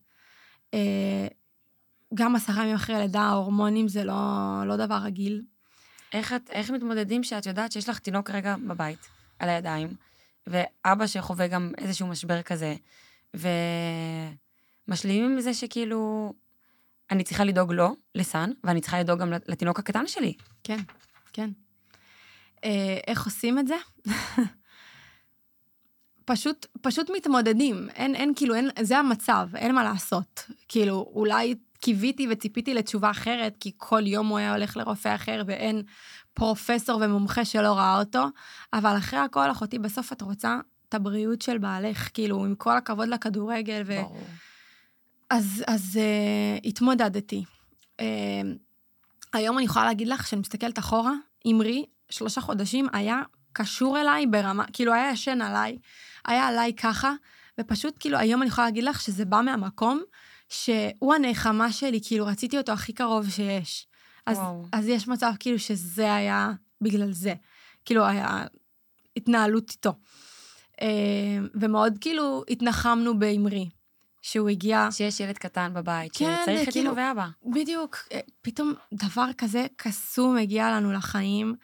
גם 10 ימים אחרי לידה, ההורמונים זה לא דבר רגיל. איך מתמודדים שאת יודעת שיש לך תינוק רגע בבית, על הידיים, ואבא שחווה גם איזשהו משבר כזה, ומשלימים עם זה שכאילו, אני צריכה לדאוג לו, לסן, ואני צריכה לדאוג גם לתינוק הקטן שלי. כן, כן. איך עושים את זה? פשוט מתמודדים, כאילו, זה המצב, אין מה לעשות. כאילו, אולי קיוויתי וציפיתי לתשובה אחרת, כי כל יום הוא היה הולך לרופא אחר, ואין פרופסור ומומחה שלא ראה אותו, אבל אחרי הכל, אחותי, בסוף את רוצה את הבריאות של בעלך, כאילו, עם כל הכבוד לכדורגל, ברור. אז התמודדתי. היום אני יכולה להגיד לך, שאני מסתכלת אחורה, אמרי, 3 חודשים, היה קשור אליי ברמה, כאילו היה ישן עליי, היה עליי ככה, ופשוט כאילו היום אני יכולה להגיד לך שזה בא מהמקום, שהוא הנחמה שלי, כאילו רציתי אותו הכי קרוב שיש. אז יש מצב כאילו שזה היה בגלל זה. כאילו היה התנהלות איתו. ומאוד כאילו התנחמנו באמרי, שהוא הגיע... שיש ילד קטן בבית, כן, שצריך את אמא ואבא. בדיוק. פתאום דבר כזה קסום הגיע לנו לחיים,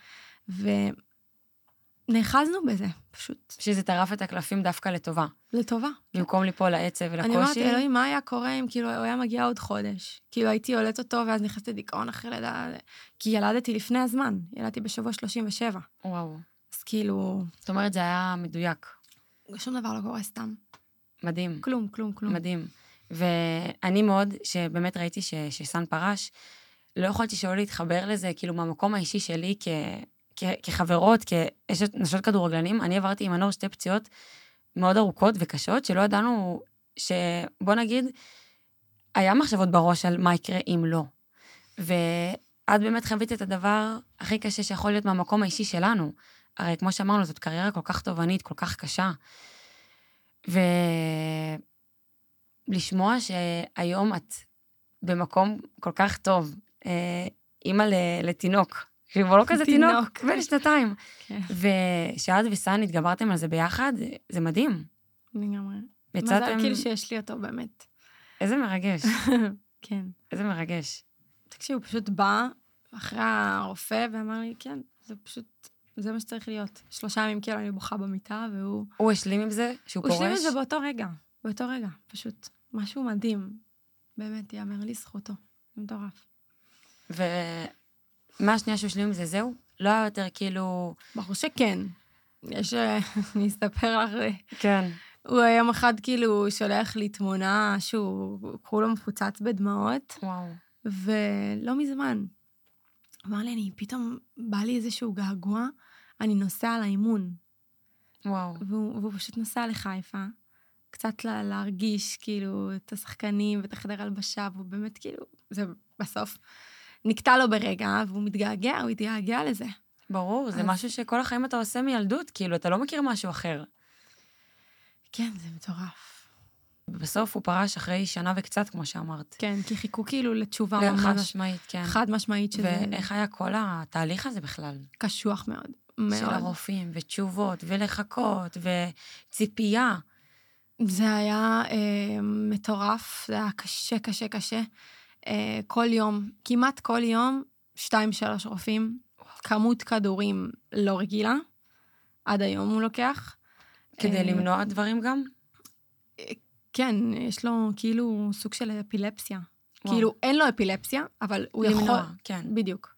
ונאחזנו בזה, פשוט. שזה טרף את הקלפים דווקא לטובה. לטובה. במקום ליפול לעצב ולקושי. אני אומרת, אלוהים, מה היה קורה אם כאילו הוא היה מגיע עוד חודש? כאילו הייתי יולדת אותו, ואז נכנסתי דיכאון אחרי לידה, כי ילדתי לפני הזמן, ילדתי בשבוע 37. וואו. אז כאילו... זאת אומרת, זה היה מדויק. שום דבר לא קורה סתם. מדהים. כלום. מדהים. ואני מאוד, שבאמת ראיתי שסן פרש, לא יכולתי שלא להתחבר לזה, כאילו מהמקום האישי שלי כחברות, כאשת נשות כדורגלנים, אני עברתי עם מנור 2 פציעות מאוד ארוכות וקשות, שלא ידענו שבוא נגיד, היה מחשבות בראש על מה יקרה אם לא. ואת באמת חווית את הדבר הכי קשה שיכול להיות מהמקום האישי שלנו. הרי כמו שאמרנו, זאת קריירה כל כך תובענית, כל כך קשה. ולשמוע שהיום את במקום כל כך טוב, אימא לתינוק, שהוא לא כזה תינוק, בן 2. ושאת וסן התגברתם על זה ביחד, זה מדהים. לגמרי. מזל כאילו שיש לי אותו באמת. איזה מרגש. כן. איזה מרגש. תקשיב, הוא פשוט בא אחרי הרופא ואמר לי, כן, זה פשוט, זה מה שצריך להיות. 3 ימים כאילו אני בוכה במיטה, והוא... הוא השלים עם זה שהוא פורש? הוא השלים עם זה באותו רגע, פשוט. משהו מדהים. באמת, יאמר לי זכותו. זה מטורף. ומה השנייה שהוא השלים עם זה, זהו? לא היה יותר כאילו... ברור שכן. יש... אני אספר לך... כן. הוא היום אחד כאילו שולח לי תמונה שהוא כולו מפוצץ בדמעות. וואו. ולא מזמן, אמר לי, פתאום בא לי איזשהו געגוע, אני נוסע לאימון. וואו. והוא פשוט נסע לחיפה, קצת להרגיש כאילו את השחקנים ואת החדר הלבשה, והוא באמת כאילו, זה בסוף נקטע לו ברגע, והוא התגעגע לזה. ברור, זה משהו שכל החיים אתה עושה מילדות, כאילו, אתה לא מכיר משהו אחר. כן, זה מטורף. בסוף הוא פרש אחרי שנה וקצת, כמו שאמרת. כן, כי חיכו כאילו לתשובה ממש. חד משמעית, כן. חד משמעית שזה... ואיך היה כל התהליך הזה בכלל? קשוח מאוד. מאוד. של הרופאים, ותשובות, ולחכות, וציפייה. זה היה מטורף, זה היה קשה, קשה, קשה. כל יום, כמעט כל יום, 2-3 רופאים, כמות כדורים לא רגילה, עד היום הוא לוקח. כדי למנוע דברים גם? כן, יש לו כאילו סוג של אפילפסיה. וואו. כאילו אין לו אפילפסיה, אבל הוא יכול... למנוע, כן. בדיוק.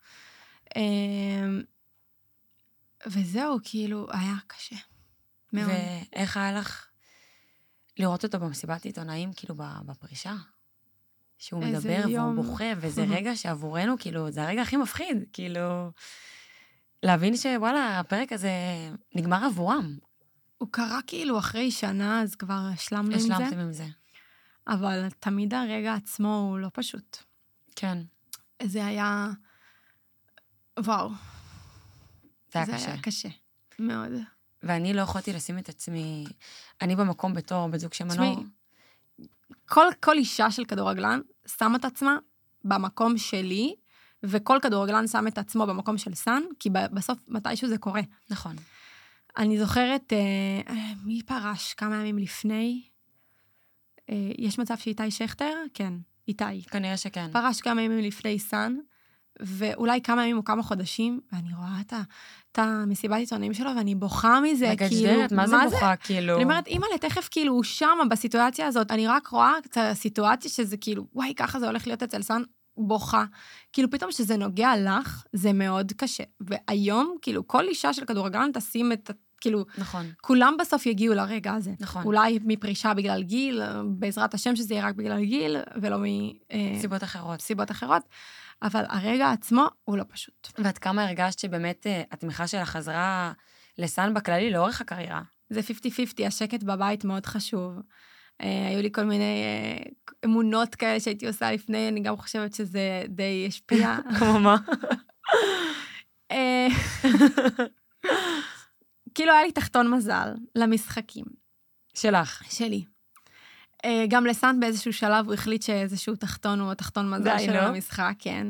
וזהו, כאילו, היה קשה. מאוד. ואיך היה לך לראות אותו במסיבת עיתונאים, כאילו בפרישה? שהוא מדבר והוא בוכה, וזה רגע שעבורנו, כאילו, זה הרגע הכי מפחיד, כאילו, להבין שוואלה, הפרק הזה נגמר עבורם. הוא קרה כאילו אחרי שנה, אז כבר השלמנו עם זה. השלמתם עם זה. אבל תמיד הרגע עצמו הוא לא פשוט. כן. זה היה... וואו. זה היה קשה. זה היה קשה. מאוד. ואני לא יכולתי לשים את עצמי... אני במקום בתור בזוג שמנור. כל אישה של כדורגלן שם את עצמה במקום שלי, וכל כדורגלן שם את עצמו במקום של סן, כי בסוף מתישהו זה קורה. נכון. אני זוכרת, מי פרש כמה ימים לפני? יש מצב שאיתי שכטר? כן, איתי. כנראה שכן. פרש כמה ימים לפני סן, ואולי כמה ימים או כמה חודשים, ואני רואה את המסיבת עיתונאים שלו, ואני בוכה מזה, כאילו... מה זה בוכה, כאילו? אני אומרת, אימא, לתכף כאילו הוא שמה בסיטואציה הזאת, אני רק רואה את הסיטואציה שזה כאילו, וואי, ככה זה הולך להיות אצל סן, בוכה. כאילו פתאום שזה נוגע לך, זה מאוד קשה. והיום, כאילו, כל אישה של כדורגלן תשים את... כאילו, נכון. כולם בסוף יגיעו לרגע הזה. נכון. אולי מפרישה בגלל גיל, בעזרת השם שזה יהיה רק בגלל גיל, ולא סיבות אחרות. סיבות אחרות. אבל הרגע עצמו הוא לא פשוט. ועד כמה הרגשת שבאמת התמיכה שלה חזרה לסן בכללי לאורך הקריירה? זה 50-50, השקט בבית מאוד חשוב. היו לי כל מיני אמונות כאלה שהייתי עושה לפני, אני גם חושבת שזה די השפיע. כמו מה? כאילו היה לי תחתון מזל למשחקים. שלך. שלי. גם לסן באיזשהו שלב הוא החליט שאיזשהו תחתון הוא תחתון מזל שלו למשחק, כן.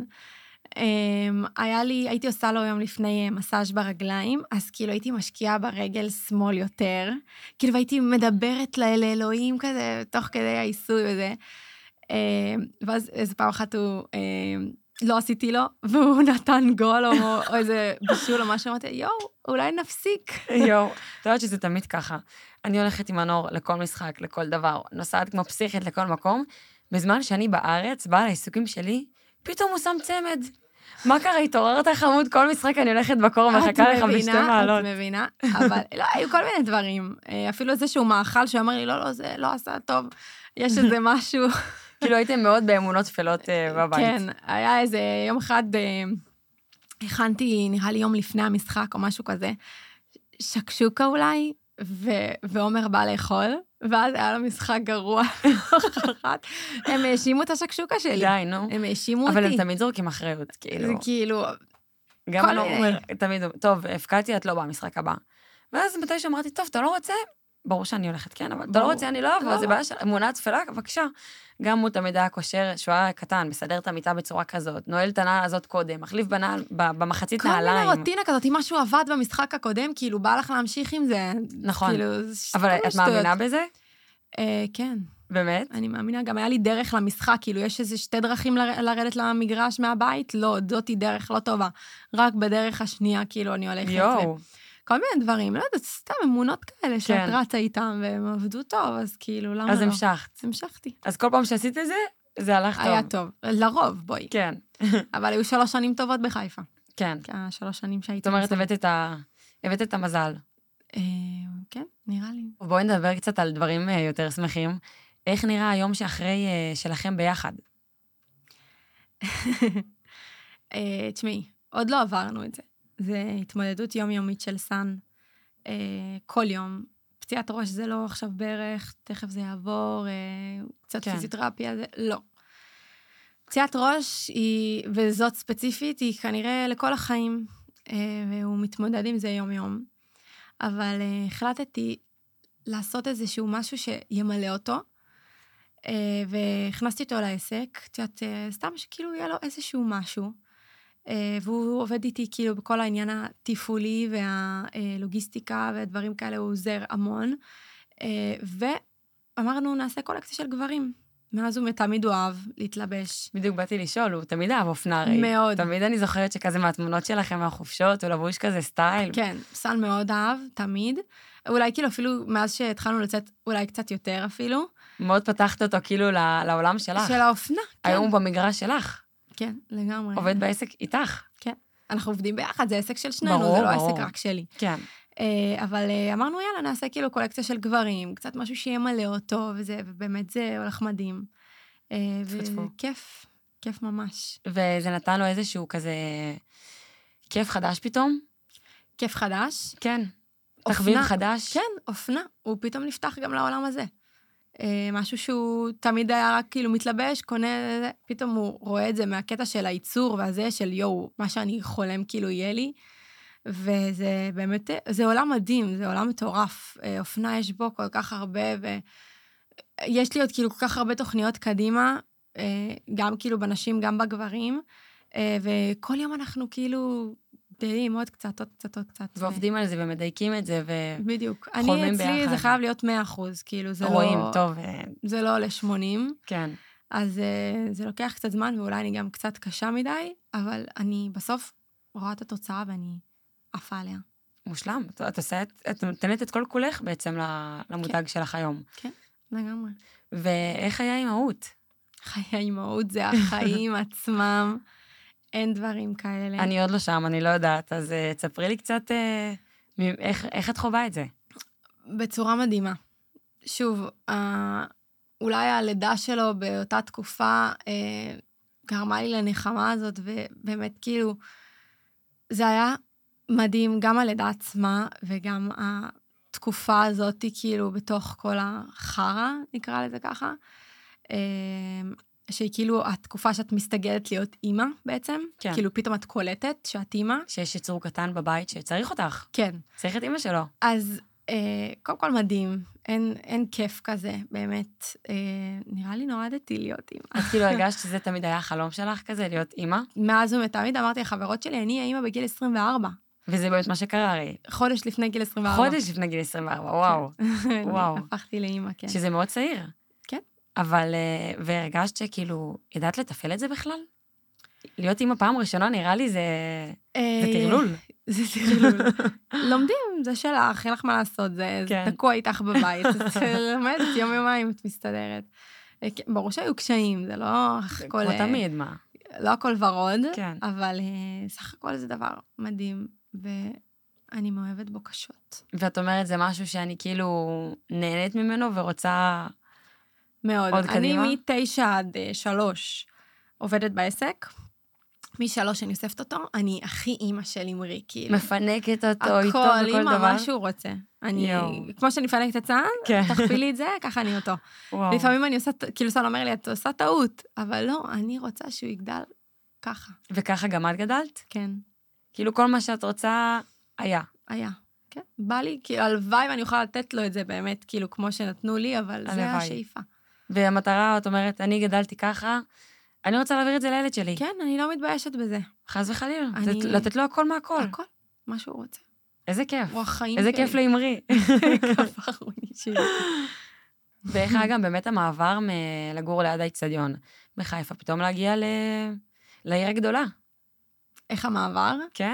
הייתי עושה לו יום לפני מסאז' ברגליים, אז כאילו הייתי משקיעה ברגל שמאל יותר, כאילו הייתי מדברת לאלוהים כזה, תוך כדי העיסוי וזה, ואז איזה פעם אחת הוא... לא עשיתי לו, והוא נתן גול או איזה בישול או משהו, אמרתי, יואו, אולי נפסיק. יואו, אתה יודעת שזה תמיד ככה. אני הולכת עם מנור לכל משחק, לכל דבר, נוסעת כמו פסיכית לכל מקום, בזמן שאני בארץ, באה לעיסוקים שלי, פתאום הוא שם צמד. מה קרה? התעוררת חמוד, כל משחק אני הולכת בקור ומחכה לך בשתי מעלות. את מבינה, אבל לא, היו כל מיני דברים. אפילו איזשהו מאכל שאמר לי, לא, זה לא עשה טוב, יש איזה משהו... כאילו הייתם מאוד באמונות תפלות בבית. כן, היה איזה יום אחד, הכנתי, נראה לי יום לפני המשחק או משהו כזה, שקשוקה אולי, ועומר בא לאכול, ואז היה לו משחק גרוע. הם האשימו את השקשוקה שלי. די, נו. הם האשימו אותי. אבל הם תמיד זורקים אחריות, כאילו. זה כאילו... גם אני אומר, תמיד, טוב, הפקעתי, את לא במשחק הבא. ואז מתי שאמרתי, טוב, אתה לא רוצה? ברור שאני הולכת, כן, אבל אתה לא רוצה, אני לא אבוא, זה בעיה של אמונה תפלה, בבקשה. גם הוא תמיד היה קושר, שהוא היה קטן, מסדר את המיטה בצורה כזאת, נועל את הנעל הזאת קודם, מחליף בנעל, במחצית נעליים. כל מיני רוטינה כזאת, אם משהו עבד במשחק הקודם, כאילו בא לך להמשיך עם זה. נכון. אבל את מאמינה בזה? כן. באמת? אני מאמינה, גם היה לי דרך למשחק, כאילו יש איזה 2 דרכים לרדת למגרש מהבית, לא, זאתי דרך לא טובה. רק בדרך השנייה, כאילו אני הולכת. יואו. כל מיני דברים, לא יודעת, סתם אמונות כאלה שאת רצה איתם, והם עבדו טוב, אז כאילו, למה לא? אז המשכת. המשכתי. אז כל פעם שעשית את זה, זה הלך טוב. היה טוב, לרוב, בואי. כן. אבל היו 3 שנים טובות בחיפה. כן. 3 שנים שהייתי... זאת אומרת, הבאת את המזל. כן, נראה לי. בואי נדבר קצת על דברים יותר שמחים. איך נראה היום שאחרי שלכם ביחד? תשמעי, עוד לא עברנו את זה. זה התמודדות יומיומית של סן. כל יום. פציעת ראש זה לא עכשיו בערך, תכף זה יעבור, קצת פיזיותרפיה, זה לא. פציעת ראש היא, וזאת ספציפית, היא כנראה לכל החיים, והוא מתמודד עם זה יום-יום. אבל החלטתי לעשות איזשהו משהו שימלא אותו, והכנסתי אותו לעסק, סתם שכאילו יהיה לו איזשהו משהו, והוא עובד איתי כאילו בכל העניין התפעולי והלוגיסטיקה והדברים כאלה, הוא עוזר המון, ואמרנו נעשה קולקציה של גברים. מאז הוא תמיד הוא אהב להתלבש. בדיוק באתי לשאול, הוא תמיד אהב אופנה הרי. מאוד. תמיד אני זוכרת שכזה מהתמונות שלכם מהחופשות, הוא לבוש כזה סטייל. כן, סן מאוד אהב, תמיד. אולי כאילו אפילו מאז שהתחלנו לצאת, אולי קצת יותר אפילו. מאוד פתחת אותו כאילו לעולם שלך. של האופנה, כן. היום הוא במגרש שלך. כן, לגמרי. עובד בעסק איתך. כן. אנחנו עובדים ביחד, זה עסק של שנינו, ברור, זה לא ברור. עסק רק שלי. כן. אבל אמרנו, יאללה, נעשה כאילו קולקציה של גברים, קצת משהו שימלא אותו, וזה, ובאמת זה הולך מדהים. וכיף, כיף ממש. וזה נתן לו איזשהו כזה כיף חדש פתאום? כיף חדש? כן. תחביב חדש? כן, אופנה. הוא פתאום נפתח גם לעולם הזה. משהו שהוא תמיד היה רק כאילו מתלבש, קונה, פתאום הוא רואה את זה מהקטע של הייצור והזה של יואו, מה שאני חולם כאילו יהיה לי. וזה באמת, זה עולם מדהים, זה עולם מטורף. אופנה יש בו כל כך הרבה, ויש לי עוד כאילו כל כך הרבה תוכניות קדימה, גם כאילו בנשים, גם בגברים, וכל יום אנחנו כאילו גדלים עוד קצת, עוד קצת, עוד קצת. ועובדים על זה ומדייקים את זה, בדיוק. וחולמים ביחד. אני אצלי זה חייב להיות 100%, כאילו זה רואים, לא... טוב. זה לא ל-80. כן. אז זה לוקח קצת זמן, ואולי אני גם קצת קשה מדי, אבל אני בסוף רואה את התוצאה ואני עפה עליה. מושלם. את נותנת את כל כולך בעצם למותג שלך היום. כן, לגמרי. ואיך היה אימהות? חיי האימהות זה החיים עצמם, אין דברים כאלה. אני עוד לא שם, אני לא יודעת, אז תספרי לי קצת איך את חווה את זה. בצורה מדהימה. שוב, אולי הלידה שלו באותה תקופה גרמה לי לנחמה הזאת, ובאמת כאילו, זה היה מדהים, גם הלידה עצמה, וגם התקופה הזאת, כאילו, בתוך כל החרה, נקרא לזה ככה, שהיא כאילו התקופה שאת מסתגלת להיות אימא בעצם, כן. כאילו פתאום את קולטת שאת אימא. שיש יצור קטן בבית שצריך אותך. כן. צריך את אימא שלו. אז קודם כל מדהים, אין כיף כזה, באמת. נראה לי נועדתי להיות אימא. את כאילו הרגשת שזה תמיד היה החלום שלך כזה, להיות אימא? מאז ומתמיד אמרתי לחברות שלי, אני האימא בגיל 24. וזה באמת מה שקרה הרי. חודש לפני גיל 24. חודש לפני גיל 24, וואו. וואו. הפכתי לאימא, כן. שזה מאוד צעיר. כן. אבל, והרגשת שכאילו, ידעת לתפעל את זה בכלל? להיות אימא פעם ראשונה, נראה לי זה טרלול. זה טרלול. לומדים, זה שלך, אין לך מה לעשות, זה תקוע איתך בבית, את לומדת יום-יומיים, את מסתדרת. ברור שהיו קשיים, זה לא הכל... כמו תמיד, מה? לא הכל ורוד, כן. אבל סך הכל זה דבר מדהים, ואני מאוהבת בו קשות. ואת אומרת, זה משהו שאני כאילו נהנית ממנו ורוצה מאוד. עוד קדימה? אני מ-9 עד 3 עובדת בעסק, מ-3 שאני אוספת אותו, אני הכי אימא של אמרי, כאילו. מפנקת אותו איתו בכל דבר. הכל, אימא, מה שהוא רוצה. כמו שאני מפנקת את צען, תכפילי את זה, ככה אני אותו. לפעמים אני עושה, כאילו סן אומר לי, את עושה טעות, אבל לא, אני רוצה שהוא יגדל ככה. וככה גם את גדלת? כן. כאילו כל מה שאת רוצה, היה. היה, כן. בא לי, כאילו, הלוואי ואני אוכל לתת לו את זה באמת, כאילו, כמו שנתנו לי, אבל זה השאיפה. והמטרה, את אומרת, אני גדלתי ככה, אני רוצה להעביר את זה לילד שלי. כן, אני לא מתביישת בזה. חס וחלילה, לתת לו הכל מהכל. הכל, מה שהוא רוצה. איזה כיף. הוא החיים איזה כיף לאמרי. כפרוני שלי. ואיך היה גם באמת המעבר מלגור ליד האצטדיון בחיפה, פתאום להגיע לעיר הגדולה. איך המעבר? כן.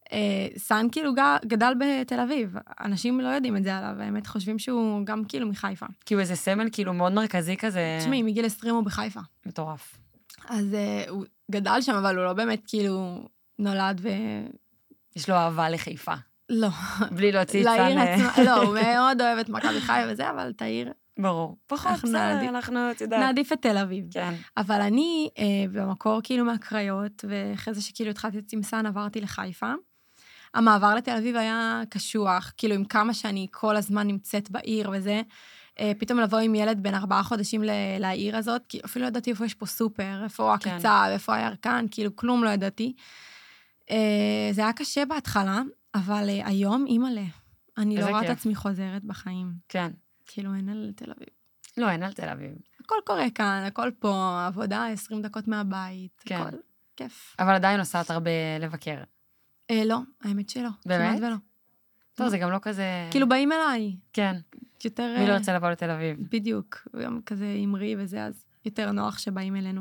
סן כאילו גדל בתל אביב. אנשים לא יודעים את זה עליו, האמת חושבים שהוא גם כאילו מחיפה. כאילו איזה סמל כאילו מאוד מרכזי כזה. תשמעי, מגיל 20 הוא בחיפה. מטורף. אז הוא גדל שם, אבל הוא לא באמת כאילו נולד ו... יש לו אהבה לחיפה. לא. בלי להוציא את לעיר סן. עצמה, לא, הוא מאוד אוהב את מכבי חיפה וזה, אבל את העיר ברור. פחות, בסדר, אנחנו, את יודעת. נעדיף את תל אביב. כן. אבל אני, במקור כאילו מהקריות, ואחרי זה שכאילו התחלתי את צמסן, עברתי לחיפה. המעבר לתל אביב היה קשוח, כאילו עם כמה שאני כל הזמן נמצאת בעיר וזה, פתאום לבוא עם ילד בין 4 חודשים לעיר הזאת, כי אפילו לא ידעתי איפה יש פה סופר, איפה הקצב, איפה הירקן, כאילו כלום לא ידעתי. זה היה קשה בהתחלה, אבל היום אימא'לה. אני לא רואה את עצמי חוזרת בחיים. כן. כאילו אין על תל אביב. לא, אין על תל אביב. הכל קורה כאן, הכל פה, עבודה 20 דקות מהבית, כן. הכל כיף. אבל עדיין נוסעת הרבה לבקר. לא, האמת שלא. באמת? ולא. טוב, זה גם לא כזה... כאילו באים אליי. כן. יותר... מי לא ירצה לבוא לתל אביב? בדיוק. גם כזה אמרי וזה, אז יותר נוח שבאים אלינו.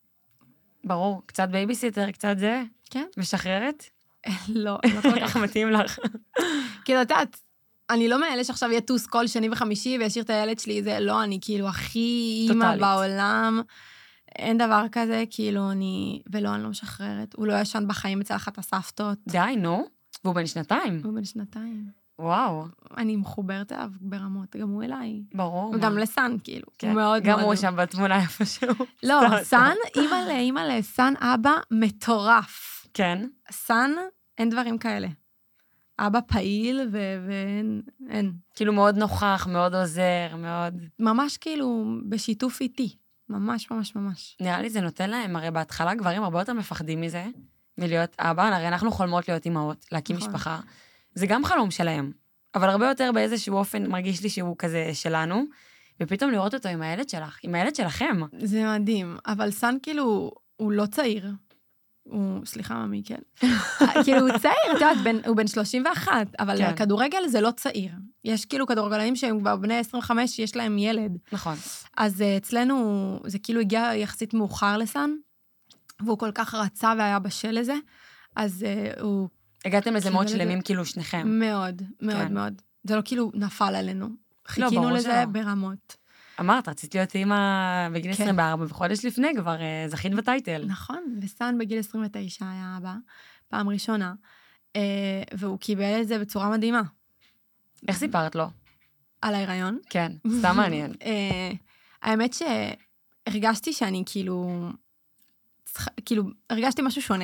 ברור. קצת בייביסיטר, קצת זה? כן. משחררת? לא כל כך. מתאים לך. כאילו, את יודעת, אני לא מאלה שעכשיו יטוס כל שני וחמישי וישאיר את הילד שלי, זה לא, אני כאילו הכי אימא בעולם. אין דבר כזה, כאילו אני... ולא, אני לא משחררת. הוא לא ישן בחיים אצל אחת הסבתות. די, נו. והוא בן 2. הוא בן 2. וואו. אני מחוברת אליו ברמות, גם הוא אליי. ברור. וגם לסן, כאילו. כן. הוא מאוד גם מאוד... הוא שם בתמונה איפשהו. לא, סן, אימא'לה, סן אבא מטורף. כן. סן, אין דברים כאלה. אבא פעיל ואין. כאילו מאוד נוכח, מאוד עוזר, מאוד... ממש כאילו בשיתוף איתי. ממש, ממש, ממש. נראה לי זה נותן להם, הרי בהתחלה גברים הרבה יותר מפחדים מזה, מלהיות אבא, הרי אנחנו חולמות להיות אימהות, להקים משפחה. זה גם חלום שלהם, אבל הרבה יותר באיזשהו אופן מרגיש לי שהוא כזה שלנו, ופתאום לראות אותו עם הילד שלך, עם הילד שלכם. זה מדהים, אבל סן כאילו, הוא לא צעיר. סליחה, ממי, כן. כאילו, הוא צעיר, את יודעת, הוא בן 31, אבל כדורגל זה לא צעיר. יש כאילו כדורגלנים שהם כבר בני 25, יש להם ילד. נכון. אז אצלנו, זה כאילו הגיע יחסית מאוחר לסן, והוא כל כך רצה והיה בשל לזה, אז הוא... הגעתם לזה מאוד שלמים כאילו שניכם. מאוד, מאוד, מאוד. זה לא כאילו נפל עלינו. חיכינו לזה ברמות. אמרת, רצית להיות אימא בגיל 24, וחודש לפני כבר זכית בטייטל. נכון, וסן בגיל 29 היה אבא, פעם ראשונה, והוא קיבל את זה בצורה מדהימה. איך סיפרת לו? על ההיריון? כן, סתם מעניין. האמת שהרגשתי שאני כאילו, הרגשתי משהו שונה.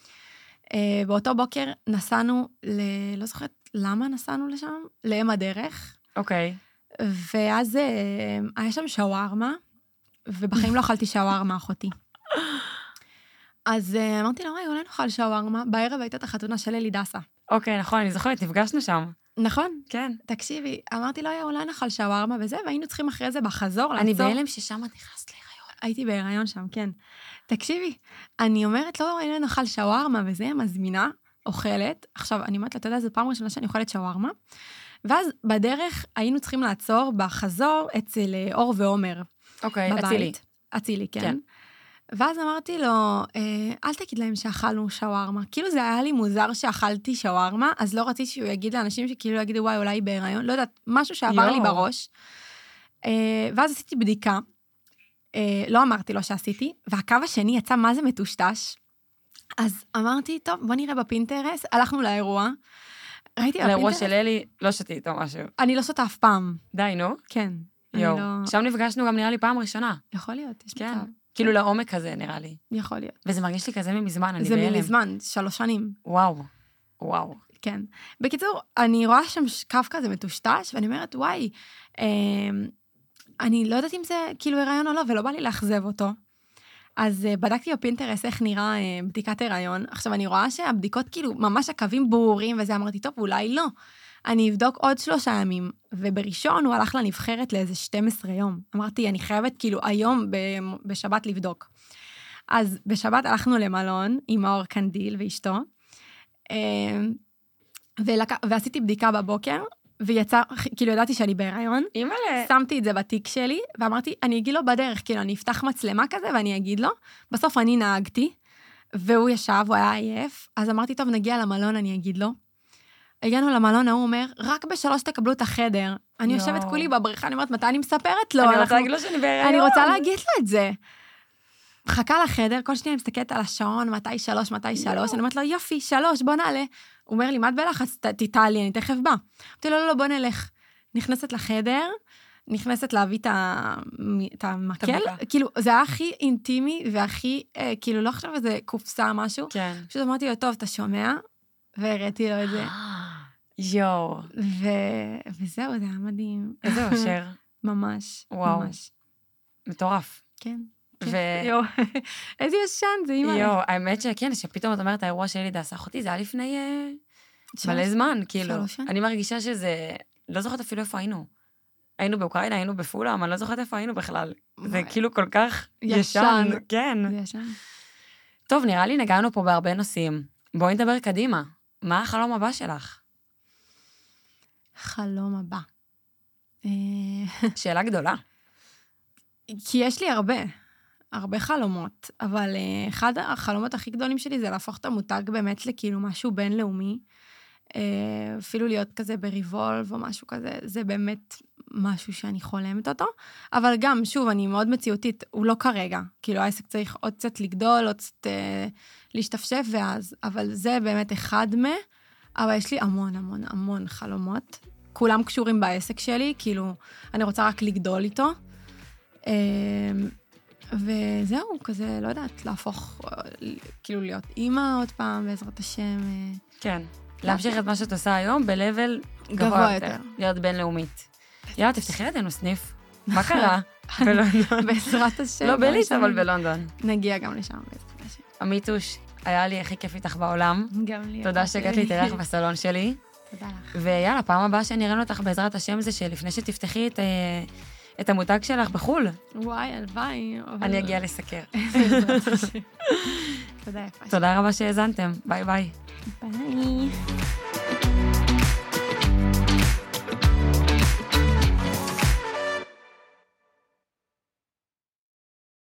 באותו בוקר נסענו, לא זוכרת למה נסענו לשם, לאם הדרך. אוקיי. ואז היה שם שווארמה, ובחיים לא אכלתי שווארמה, אחותי. אז אמרתי לה, אולי נאכל שווארמה, בערב הייתה את החתונה של אלי דסה. אוקיי, נכון, אני זוכרת, נפגשנו שם. נכון? כן. תקשיבי, אמרתי לו, אולי נאכל שווארמה וזה, והיינו צריכים אחרי זה בחזור לעצור. אני בהלם ששם את נכנסת להיריון. הייתי בהיריון שם, כן. תקשיבי, אני אומרת, לא, אולי נאכל שווארמה וזה, מזמינה, אוכלת. עכשיו, אני אומרת לה, אתה יודע, זו פעם ראשונה שאני אוכלת שווארמה. ואז בדרך היינו צריכים לעצור בחזור אצל אור ועומר. אוקיי, אצילי. אצילי, כן. ואז אמרתי לו, אל תגיד להם שאכלנו שווארמה. כאילו זה היה לי מוזר שאכלתי שווארמה, אז לא רציתי שהוא יגיד לאנשים שכאילו יגידו, וואי, אולי בהיריון, לא יודעת, משהו שעבר לי בראש. ואז עשיתי בדיקה, לא אמרתי לו שעשיתי, והקו השני יצא מה זה מטושטש. אז אמרתי, טוב, בוא נראה בפינטרס, הלכנו לאירוע, ראיתי על האירוע של אלי, לא שתי איתו משהו. אני לא שותה אף פעם. די, נו. כן. יו. שם נפגשנו גם נראה לי פעם ראשונה. יכול להיות, יש כן. מצב. כאילו לעומק כזה, נראה לי. יכול להיות. וזה מרגיש לי כזה ממזמן, אני בהלם. זה ממזמן, 3 שנים. וואו. וואו. כן. בקיצור, אני רואה שם קו כזה מטושטש, ואני אומרת, וואי, אני לא יודעת אם זה כאילו הריון או לא, ולא בא לי לאכזב אותו. אז בדקתי בפינטרס איך נראה בדיקת הריון. עכשיו, אני רואה שהבדיקות כאילו ממש הקווים ברורים, וזה אמרתי, טוב, אולי לא. אני אבדוק עוד 3 ימים, ובראשון הוא הלך לנבחרת לאיזה 12 יום. אמרתי, אני חייבת כאילו היום בשבת לבדוק. אז בשבת הלכנו למלון עם מאור קנדיל ואשתו, ועשיתי בדיקה בבוקר, ויצא, כאילו ידעתי שאני בהיריון, שמתי את זה בתיק שלי, ואמרתי, אני אגיד לו בדרך, כאילו אני אפתח מצלמה כזה, ואני אגיד לו, בסוף אני נהגתי, והוא ישב, הוא היה עייף, אז אמרתי, טוב, נגיע למלון, אני אגיד לו. הגענו למלון, הוא אומר, רק ב3 תקבלו את החדר. אני יושבת כולי בבריכה, אני אומרת, מתי אני מספרת לו? אני רוצה להגיד לו שאני בהיריון. אני רוצה להגיד לו את זה. חכה לחדר, כל שניה אני מסתכלת על השעון, מתי 3, אני אומרת לו, יופי, 3, בוא נעלה. הוא אומר לי, מה את בלחץ? תתעלי, אני תכף בא. אמרתי לו, לא, בוא נלך. נכנסת לחדר, נכנסת להביא את המקל, כאילו, זה היה הכי אינטימי, והכי, כאילו, לא חושב איזה קופסה, משהו. כן. פשוט אמרתי לו, טוב, אתה שומע? והראיתי לו את זה. יואו. וזהו, זה היה מדהים. איזה אושר. ממש. וואו. ממש. מטורף. כן. יואו, איזה ישן, זה אימא. יואו, האמת שכן, שפתאום את אומרת, האירוע שלי דאס אחותי, זה היה לפני מלא זמן, כאילו. אני מרגישה שזה, לא זוכרת אפילו איפה היינו. היינו באוקראינה, היינו בפולה, אבל לא זוכרת איפה היינו בכלל. זה כאילו כל כך ישן. כן. זה ישן. טוב, נראה לי נגענו פה בהרבה נושאים. בואי נדבר קדימה. מה החלום הבא שלך? חלום הבא. שאלה גדולה. כי יש לי הרבה חלומות, אבל אחד החלומות הכי גדולים שלי זה להפוך את המותג באמת לכאילו משהו בינלאומי, אפילו להיות כזה בריבולב או משהו כזה, זה באמת משהו שאני חולמת אותו, אבל גם, שוב, אני מאוד מציאותית, הוא לא כרגע, כאילו העסק צריך עוד קצת לגדול, עוד קצת להשתפשף ואז, אבל זה באמת אחד אבל יש לי המון חלומות, כולם קשורים בעסק שלי, כאילו אני רוצה רק לגדול איתו, וזהו, כזה, לא יודעת, להפוך, כאילו להיות אימא עוד פעם, בעזרת השם. כן, להמשיך את מה שאת עושה היום בלבל גבוה יותר, להיות בינלאומית. יאללה, תפתחי לנו סניף. מה קרה? בלונדון. בעזרת השם. לא בליס, אבל בלונדון. נגיע גם לשם בעזרת השם. אמיתוש, היה לי הכי כיף איתך בעולם. גם לי. תודה שהגעת להתארח בסלון שלי. תודה לך. ויאללה, פעם הבאה שאני אראה אותך בעזרת השם זה שלפני שתפתחי את המותג שלך בחול. וואי, הלוואי. אני אגיע לסקר. תודה יפה. תודה רבה שהאזנתם. ביי ביי. ביי.